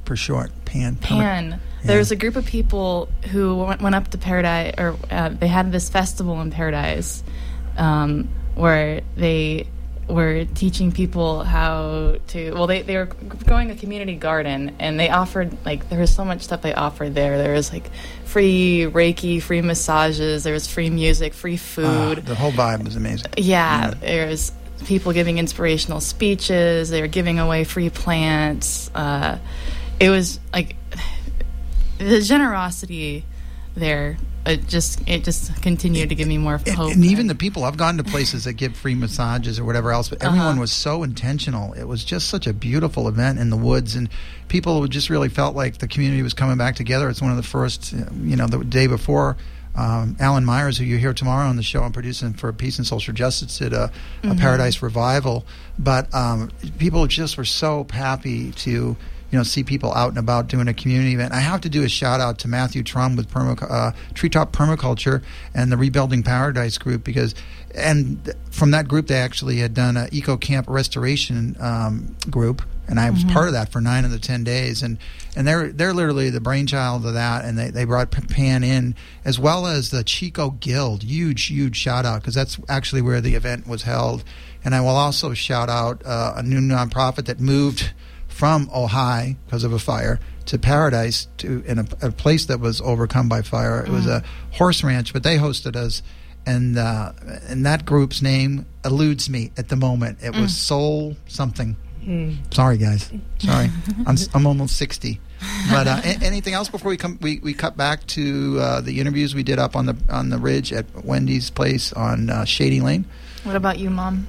for short. Pan. Pan. Yeah. There was a group of people who went, went up to Paradise, or uh, they had this festival in Paradise, um, where they were teaching people how to. Well, they they were growing a community garden, and they offered like there was so much stuff they offered there. There was like free Reiki, free massages. There was free music, free food. Uh, the whole vibe was amazing. Yeah, yeah. there was people giving inspirational speeches. They were giving away free plants. Uh, it was like the generosity there. It just it just continued to give me more hope. And, and even the people, I've gone to places that give free massages or whatever else, but everyone uh-huh. was so intentional. It was just such a beautiful event in the woods, and people just really felt like the community was coming back together. It's one of the first, you know, the day before. Um, Alan Myers, who you hear tomorrow on the show, I'm producing for Peace and Social Justice, did a, mm-hmm. a Paradise Revival. But um, people just were so happy to, you know, see people out and about doing a community event. I have to do a shout out to Matthew Trum with Perma, uh, Treetop Permaculture and the Rebuilding Paradise group, because, and from that group they actually had done an eco camp restoration um, group. And I was mm-hmm. part of that for nine of the ten days, and, and they're they're literally the brainchild of that. And they, they brought Pan in, as well as the Chico Guild. Huge, huge shout out, because that's actually where the event was held. And I will also shout out uh, a new nonprofit that moved from Ojai because of a fire to Paradise, to in a, a place that was overcome by fire. It mm-hmm. was a horse ranch, but they hosted us, and uh, and that group's name eludes me at the moment. It mm. was Soul something. Mm. Sorry, guys. Sorry, I'm I'm almost sixty. But uh, a- anything else before we come? We, we cut back to uh, the interviews we did up on the on the ridge at Wendy's place on uh, Shady Lane. What about you, Mom?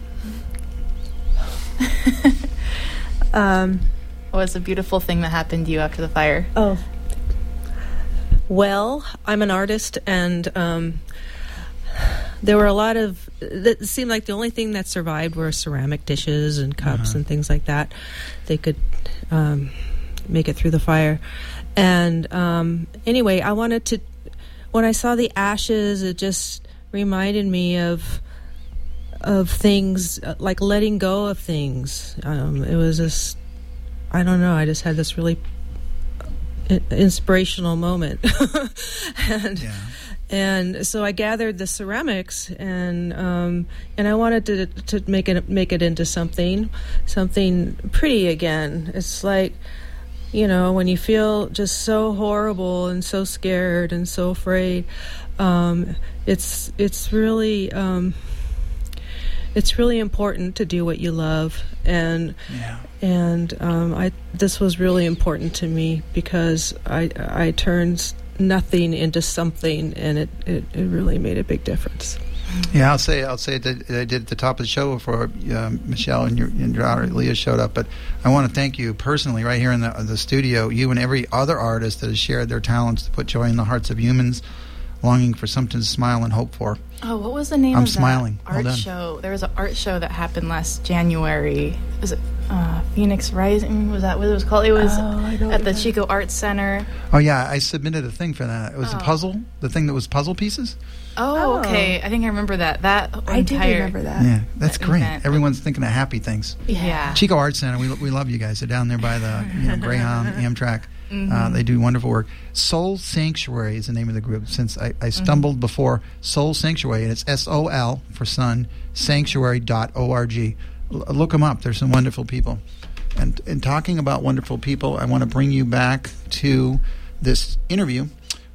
um, what was a beautiful thing that happened to you after the fire? Oh, well, I'm an artist, and um, there were a lot of. It seemed like the only thing that survived were ceramic dishes and cups uh-huh. and things like that. They could um, make it through the fire. And um, anyway, I wanted to. When I saw the ashes, it just reminded me of of things uh, like letting go of things. Um, it was just, I don't know. I just had this really I- inspirational moment, and. Yeah. And so I gathered the ceramics, and um, and I wanted to to make it make it into something something pretty again. It's like, you know, when you feel just so horrible and so scared and so afraid, um, it's it's really um, it's really important to do what you love, and yeah. and um, I this was really important to me, because I I turned nothing into something, and it, it, it really made a big difference. Yeah, I'll say I'll say that I did at the top of the show before uh, Michelle and your, and your daughter Leah showed up. But I want to thank you personally right here in the, the studio, you and every other artist that has shared their talents to put joy in the hearts of humans longing for something to smile and hope for. Oh, what was the name I'm of smiling. that art show? There was an art show that happened last January. Was it uh, Phoenix Rising? Was that what it was called? It was oh, at the remember. Chico Arts Center. Oh, yeah, I submitted a thing for that. It was oh. a puzzle, the thing that was puzzle pieces. Oh, okay. I think I remember that. That I entire, do remember that. Yeah, that's that great. event. Everyone's thinking of happy things. Yeah. Chico Arts Center, we we love you guys. They're down there by the you know, Greyhound, Amtrak. Mm-hmm. Uh, they do wonderful work. Soul Sanctuary is the name of the group. Since I, I stumbled mm-hmm. before Soul Sanctuary, and it's S O L for sun, sanctuary dot org. L- look them up. There's some wonderful people. And in talking about wonderful people, I want to bring you back to this interview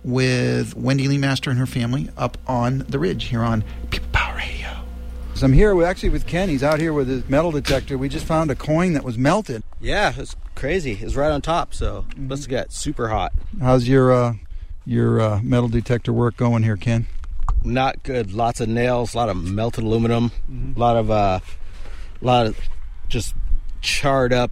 with Wendy Lee Master and her family up on the ridge here on People Power Radio. So I'm here with, actually with Ken. He's out here with his metal detector. We just found a coin that was melted. Yeah, it's crazy. It was right on top, so mm-hmm. must have got super hot. How's your uh, your uh, metal detector work going here, Ken? Not good. Lots of nails, a lot of melted aluminum, mm-hmm. a lot of uh, a lot of just charred up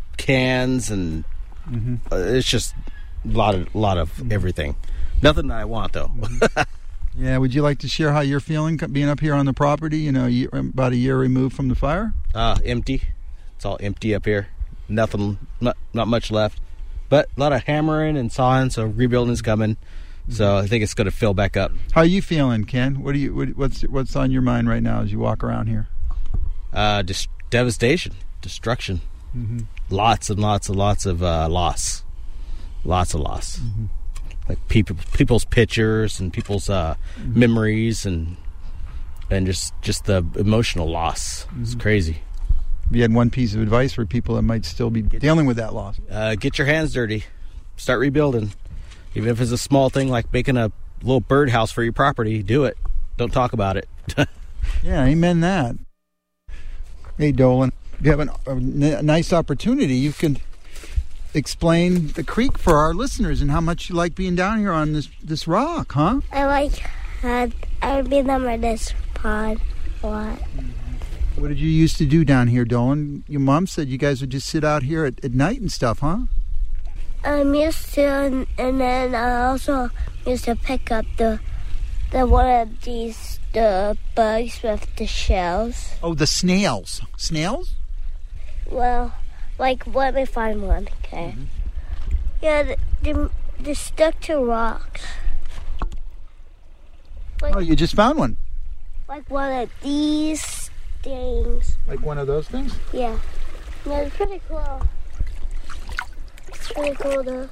cans, and mm-hmm. uh, it's just a lot of lot of mm-hmm. everything. Nothing that I want though. Mm-hmm. Yeah, would you like to share how you're feeling being up here on the property, you know, year, about a year removed from the fire? Uh, empty. It's all empty up here. Nothing, not, not much left. But a lot of hammering and sawing, so rebuilding's coming. So I think it's going to fill back up. How are you feeling, Ken? What do you what, what's what's on your mind right now as you walk around here? Uh, just devastation, destruction. Mm-hmm. Lots and lots and lots of uh, loss. Lots of loss. Mm-hmm. Like people, people's pictures and people's uh, mm-hmm. memories and and just just the emotional loss. Mm-hmm. It's crazy. If you had one piece of advice for people that might still be dealing with that loss, uh, get your hands dirty. Start rebuilding. Even if it's a small thing like making a little birdhouse for your property, do it. Don't talk about it. Yeah, amen that. Hey, Dolan, you have an, a, n- nice opportunity. You can explain the creek for our listeners and how much you like being down here on this this rock, huh? I like uh, I've been on this pond a lot. What did you used to do down here, Dolan? Your mom said you guys would just sit out here at, at night and stuff, huh? I'm used to, and, and then I also used to pick up the the one of these the bugs with the shells. Oh, the snails. Snails? Well, like let me find one, okay? Mm-hmm. Yeah, they, they stuck to rocks. Like, oh, you just found one. Like one of these things. Like one of those things? Yeah. Yeah, it's pretty cool. It's pretty cool though.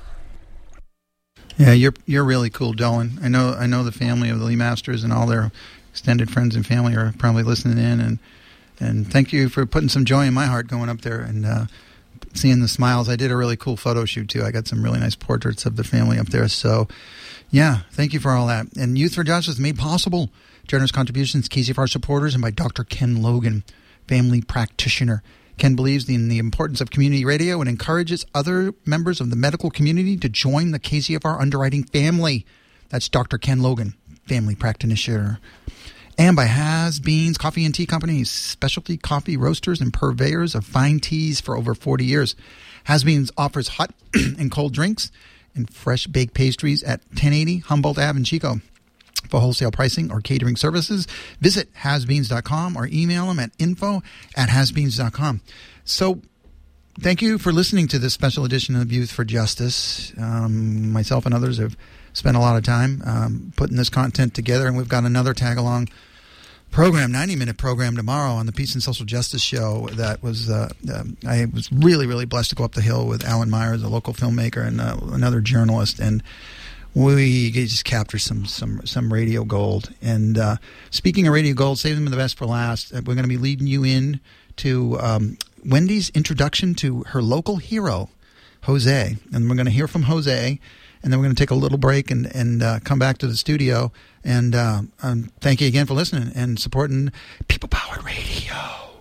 Yeah, you're you're really cool, Dolan. I know I know the family of the Lee Masters and all their extended friends and family are probably listening in, and and thank you for putting some joy in my heart going up there and uh, seeing the smiles. I did a really cool photo shoot too. I got some really nice portraits of the family up there. So, yeah, thank you for all that. And Youth for Justice made possible. Generous contributions, K Z F R supporters, and by Doctor Ken Logan, family practitioner. Ken believes in the importance of community radio and encourages other members of the medical community to join the K Z F R underwriting family. That's Doctor Ken Logan, family practitioner. And by Has Beans Coffee and Tea Company, specialty coffee roasters and purveyors of fine teas for over forty years. Has Beans offers hot and cold drinks and fresh baked pastries at ten eighty Humboldt Avenue in Chico. For wholesale pricing or catering services, visit has beans dot com or email them at info at has beans dot com. So thank you for listening to this special edition of Youth for Justice. Um, myself and others have spent a lot of time um, putting this content together, and we've got another tag-along program, ninety-minute program tomorrow on the Peace and Social Justice Show that was, uh, uh, I was really, really blessed to go up the hill with Alan Myers, a local filmmaker, and uh, another journalist, and we just capture some some some radio gold. And uh, speaking of radio gold, save them the best for last. We're going to be leading you in to um, Wendy's introduction to her local hero, Jose. And we're going to hear from Jose, and then we're going to take a little break and, and uh, come back to the studio. And uh, um, thank you again for listening and supporting People Powered Radio.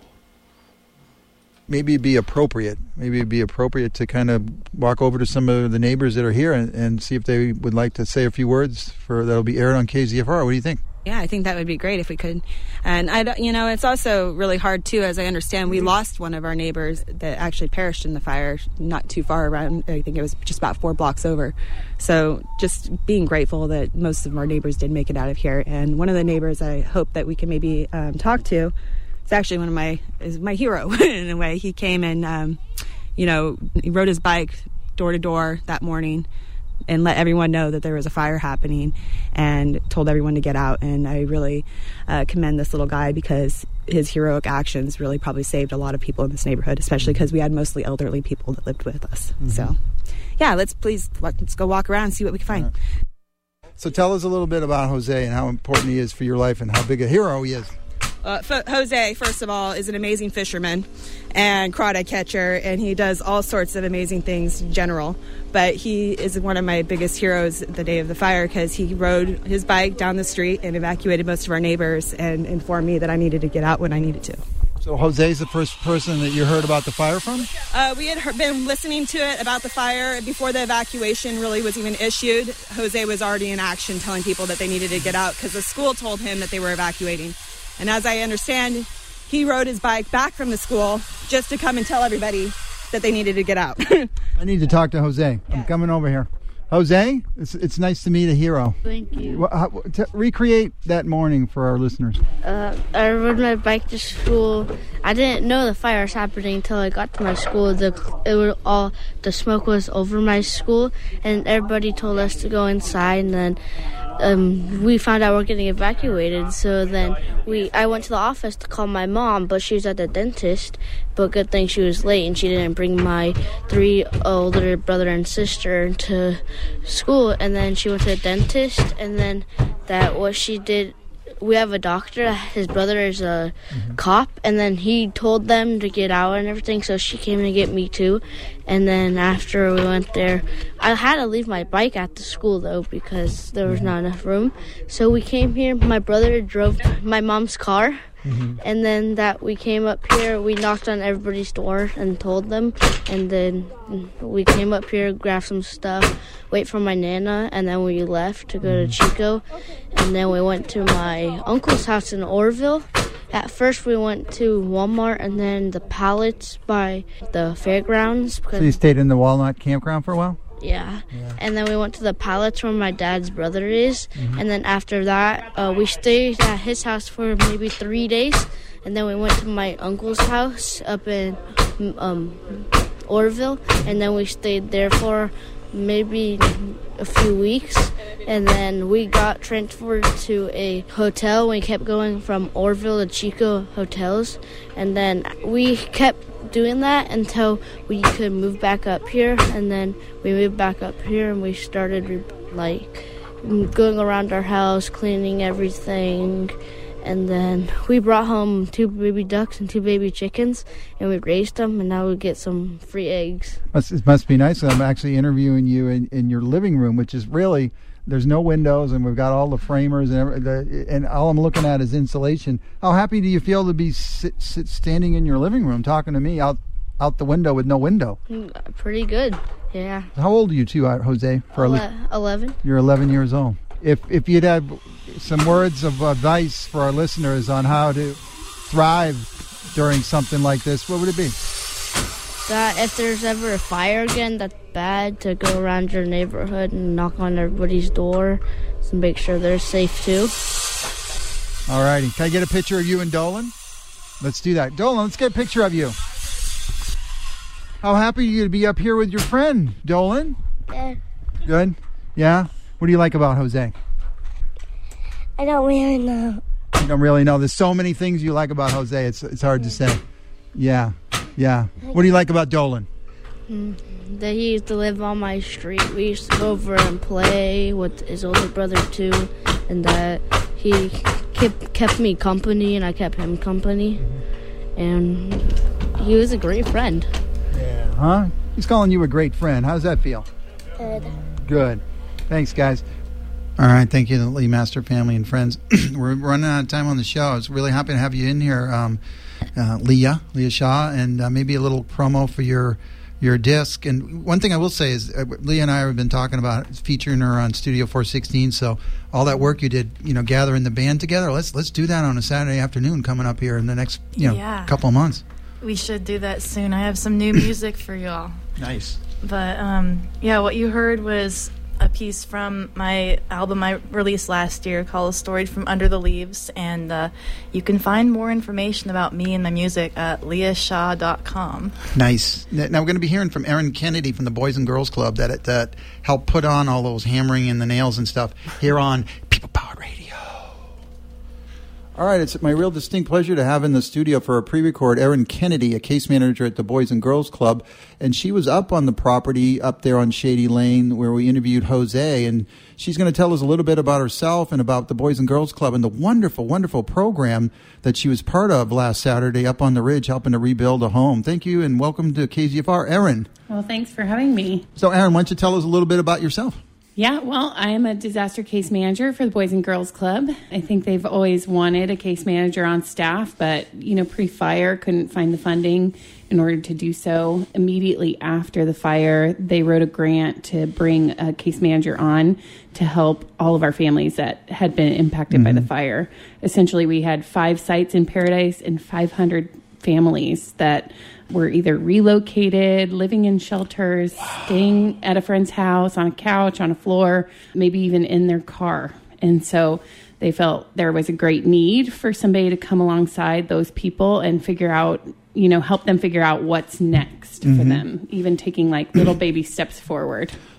Maybe it'd be appropriate. Maybe it'd be appropriate to kind of walk over to some of the neighbors that are here and, and see if they would like to say a few words for that'll be aired on K Z F R. What do you think? Yeah, I think that would be great if we could. And, I, you know, it's also really hard, too, as I understand. We lost one of our neighbors that actually perished in the fire not too far around. I think it was just about four blocks over. So just being grateful that most of our neighbors did make it out of here. And one of the neighbors I hope that we can maybe um, talk to, it's actually one of my, is my hero in a way. He came and, um, you know, he rode his bike door to door that morning and let everyone know that there was a fire happening and told everyone to get out. And I really uh, commend this little guy because his heroic actions really probably saved a lot of people in this neighborhood, especially because we had mostly elderly people that lived with us. Mm-hmm. So, yeah, let's please, let's go walk around and see what we can find. Right. So tell us a little bit about Jose and how important he is for your life and how big a hero he is. Uh, F- Jose, first of all, is an amazing fisherman and crawdad catcher, and he does all sorts of amazing things in general. But he is one of my biggest heroes the day of the fire because he rode his bike down the street and evacuated most of our neighbors and informed me that I needed to get out when I needed to. So Jose's the first person that you heard about the fire from? Uh, we had heard, been listening to it about the fire before the evacuation really was even issued. Jose was already in action telling people that they needed to get out because the school told him that they were evacuating. And as I understand, he rode his bike back from the school just to come and tell everybody that they needed to get out. I need to talk to Jose. Yeah. I'm coming over here. Jose, it's it's nice to meet a hero. Thank you. Well, how, t- recreate that morning for our listeners. Uh, I rode my bike to school. I didn't know the fire was happening until I got to my school. The it was all the smoke was over my school, and everybody told us to go inside. And then um, we found out we're getting evacuated. So then we, I went to the office to call my mom, but she was at the dentist. But good thing she was late and she didn't bring my three older brother and sister to school. And then she went to the dentist, and then that what she did. We have a doctor. His brother is a mm-hmm. cop, and then he told them to get out and everything, so she came to get me too. And then after we went there, I had to leave my bike at the school though because there was not enough room. So we came here. My brother drove my mom's car, mm-hmm. and then that we came up here. We knocked on everybody's door and told them, and then we came up here, grabbed some stuff, wait for my nana, and then we left to go to Chico. And then we went to my uncle's house in Orville. At first we went to Walmart and then the Pallets by the fairgrounds. So you stayed in the Walnut campground for a while? Yeah. yeah. And then we went to the Pallets where my dad's brother is. Mm-hmm. And then after that, uh, we stayed at his house for maybe three days. And then we went to my uncle's house up in um, Orville. And then we stayed there for maybe a few weeks, and then we got transferred to a hotel. We kept going from Orville to Chico hotels, and then we kept doing that until we could move back up here. And then we moved back up here, and we started like going around our house, cleaning everything. And then we brought home two baby ducks and two baby chickens, and we raised them, and now we get some free eggs. It must be nice. I'm actually interviewing you in, in your living room, which is really, there's no windows, and we've got all the framers, and every, the, and all I'm looking at is insulation. How happy do you feel to be sit, sit, standing in your living room talking to me out out the window with no window? Pretty good, yeah. How old are you two, Jose? For Ele- eleven. You're eleven years old. If if you'd have some words of advice for our listeners on how to thrive during something like this, what would it be? That if there's ever a fire again, that's bad, to go around your neighborhood and knock on everybody's door to make sure they're safe too. All righty. Can I get a picture of you and Dolan? Let's do that. Dolan, let's get a picture of you. How happy are you to be up here with your friend, Dolan? Good. Good? Yeah? What do you like about Jose? I don't really know. You don't really know. There's so many things you like about Jose. It's it's hard to say. Yeah, yeah. What do you like about Dolan? Mm, that he used to live on my street. We used to go over and play with his older brother too, and that he kept kept me company and I kept him company, and he was a great friend. Yeah. Huh? He's calling you a great friend. How does that feel? Good. Good. Thanks, guys. All right. Thank you to the Lee Master family and friends. We're running out of time on the show. I was really happy to have you in here, um, uh, Leah, Leah Shaw, and uh, maybe a little promo for your your disc. And one thing I will say is uh, Leah and I have been talking about featuring her on Studio four sixteen. So all that work you did, you know, gathering the band together, let's let's do that on a Saturday afternoon coming up here in the next, you know, yeah. couple of months. We should do that soon. I have some new music for y'all. Nice. But, um, yeah, what you heard was a piece from my album I released last year called Storied from Under the Leaves, and uh, you can find more information about me and my music at leah shaw dot com. Nice. Now we're going to be hearing from Erin Kennedy from the Boys and Girls Club that that helped put on all those hammering and the nails and stuff here on People Powered Radio. All right, it's my real distinct pleasure to have in the studio for a pre-record Erin Kennedy, a case manager at the Boys and Girls Club, and she was up on the property up there on Shady Lane where we interviewed Jose, and she's going to tell us a little bit about herself and about the Boys and Girls Club and the wonderful, wonderful program that she was part of last Saturday up on the ridge helping to rebuild a home. Thank you, and welcome to K Z F R, Erin. Well, thanks for having me. So, Erin, why don't you tell us a little bit about yourself? Yeah, well, I am a disaster case manager for the Boys and Girls Club. I think they've always wanted a case manager on staff, but, you know, pre-fire couldn't find the funding in order to do so. Immediately after the fire, they wrote a grant to bring a case manager on to help all of our families that had been impacted mm-hmm. by the fire. Essentially, we had five sites in Paradise and five hundred families that were either relocated, living in shelters, wow. staying at a friend's house, on a couch, on a floor, maybe even in their car. And so they felt there was a great need for somebody to come alongside those people and figure out, you know, help them figure out what's next mm-hmm. for them, even taking like little baby steps forward.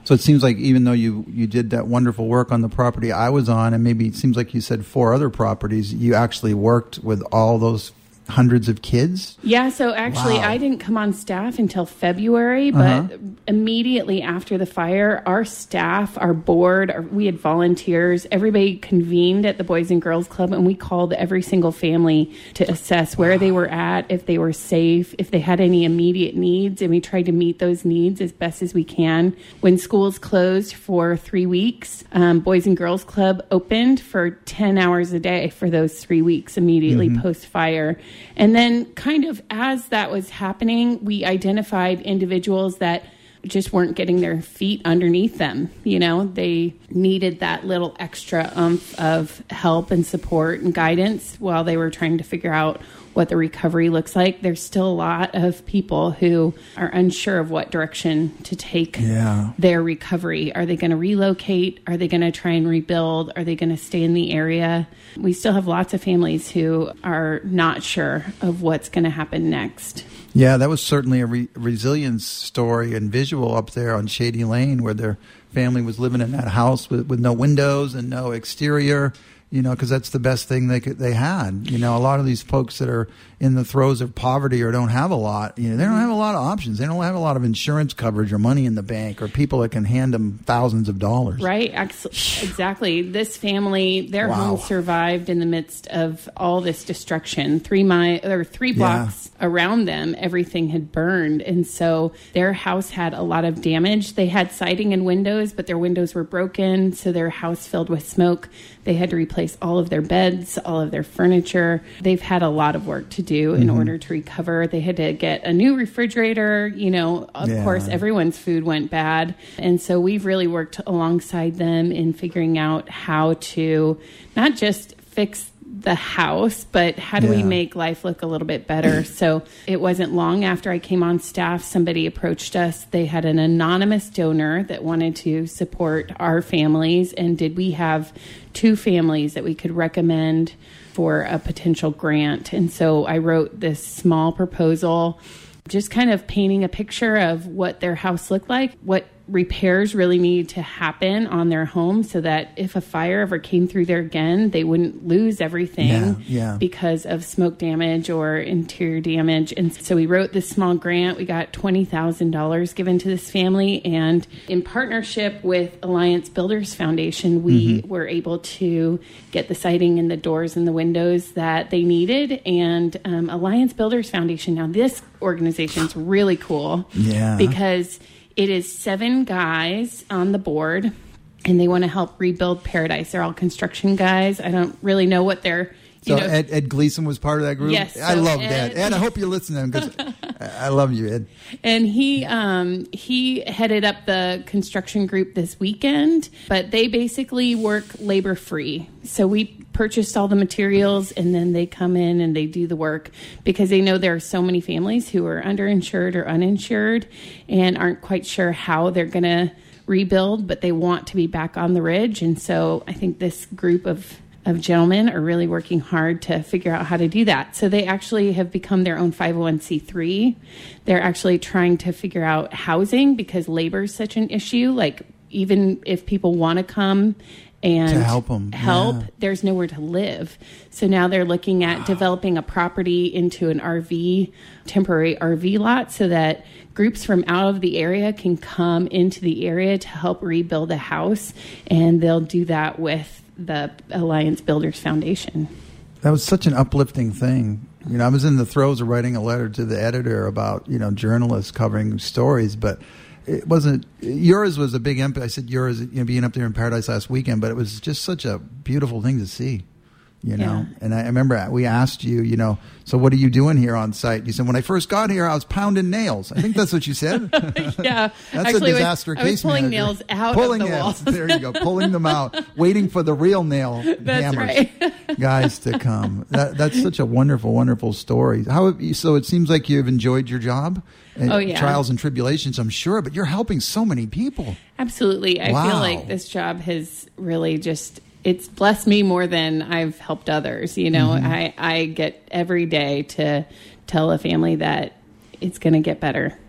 So it seems like even though you, you did that wonderful work on the property I was on, and maybe it seems like you said four other properties, you actually worked with all those hundreds of kids? Yeah, so actually Wow. I didn't come on staff until February, but Uh-huh. immediately after the fire, our staff, our board, our, we had volunteers, everybody convened at the Boys and Girls Club, and we called every single family to assess where they were at, if they were safe, if they had any immediate needs, and we tried to meet those needs as best as we can. When schools closed for three weeks, um, Boys and Girls Club opened for ten hours a day for those three weeks immediately Mhm. post-fire. And then kind of as that was happening, we identified individuals that just weren't getting their feet underneath them. You know, they needed that little extra oomph of help and support and guidance while they were trying to figure out what the recovery looks like. There's still a lot of people who are unsure of what direction to take Yeah. their recovery. Are they going to relocate? Are they going to try and rebuild? Are they going to stay in the area? We still have lots of families who are not sure of what's going to happen next. Yeah, that was certainly a re- resilience story and visual up there on Shady Lane, where their family was living in that house with, with no windows and no exterior, you know, because that's the best thing they could, they had. You know, a lot of these folks that are in the throes of poverty or don't have a lot, you know, they don't have a lot of options. They don't have a lot of insurance coverage or money in the bank or people that can hand them thousands of dollars. Right, ex- exactly. This family, their Wow. home survived in the midst of all this destruction. Three mi- or three Yeah. blocks around them, everything had burned, and so their house had a lot of damage. They had siding and windows, but their windows were broken, so their house filled with smoke. They had to replace all of their beds, all of their furniture. They've had a lot of work to do in Mhm. order to recover. They had to get a new refrigerator. You know, of Yeah. course, everyone's food went bad. And so we've really worked alongside them in figuring out how to not just fix the house, but how do we Yeah. make life look a little bit better? So it wasn't long after I came on staff, somebody approached us. They had an anonymous donor that wanted to support our families. And did we have two families that we could recommend for a potential grant? And so I wrote this small proposal, just kind of painting a picture of what their house looked like, what repairs really need to happen on their home so that if a fire ever came through there again, they wouldn't lose everything Yeah, yeah. because of smoke damage or interior damage. And so we wrote this small grant. We got twenty thousand dollars given to this family. And in partnership with Alliance Builders Foundation, we Mhm. were able to get the siding and the doors and the windows that they needed. And um, Alliance Builders Foundation, now this organization's really cool. Yeah. Because it is seven guys on the board, and they want to help rebuild Paradise. They're all construction guys. I don't really know what they're, you So know. Ed, Ed Gleason was part of that group? Yes, I so love Ed- Ed. Ed, I hope you listen to him because I I love you, Ed. And he um, he headed up the construction group this weekend, but they basically work labor free. So we purchased all the materials, and then they come in and they do the work because they know there are so many families who are underinsured or uninsured and aren't quite sure how they're going to rebuild, but they want to be back on the ridge. And so I think this group of of gentlemen are really working hard to figure out how to do that. So they actually have become their own five oh one c three. They're actually trying to figure out housing because labor is such an issue. Like even if people want to come and To help 'em, help, yeah. there's nowhere to live. So now they're looking at developing a property into an R V, temporary R V lot, so that groups from out of the area can come into the area to help rebuild a house. And they'll do that with the Alliance Builders Foundation. That was such an uplifting thing. You know, I was in the throes of writing a letter to the editor about, you know, journalists covering stories, but it wasn't, yours was a big emphasis. I said yours, you know, being up there in Paradise last weekend, but it was just such a beautiful thing to see. You know, Yeah. and I remember we asked you, you know, so what are you doing here on site? You said, when I first got here, I was pounding nails. I think that's what you said. Yeah. That's Actually, a I was- disaster I was case pulling manager. nails out of pulling the nails. wall. There you go, pulling them out, waiting for the real nail That's hammers right. guys to come. That, that's such a wonderful, wonderful story. How have you, so it seems like you've enjoyed your job. And Oh, yeah. Trials and tribulations, I'm sure, but you're helping so many people. Absolutely. I Wow. feel like this job has really just, it's blessed me more than I've helped others. You know, Mhm. I, I get every day to tell a family that it's going to get better.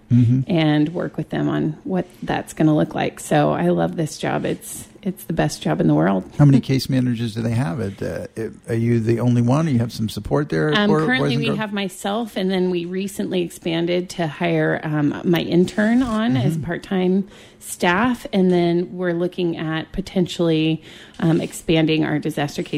mm-hmm. and work with them on what that's going to look like. So I love this job. It's it's the best job in the world. How many case managers do they have? At, uh, it, are you the only one? Or you have some support there? Um, for currently, Boys and we Girls? have myself, and then we recently expanded to hire um, my intern on mm-hmm. as part-time staff, and then we're looking at potentially um, expanding our disaster case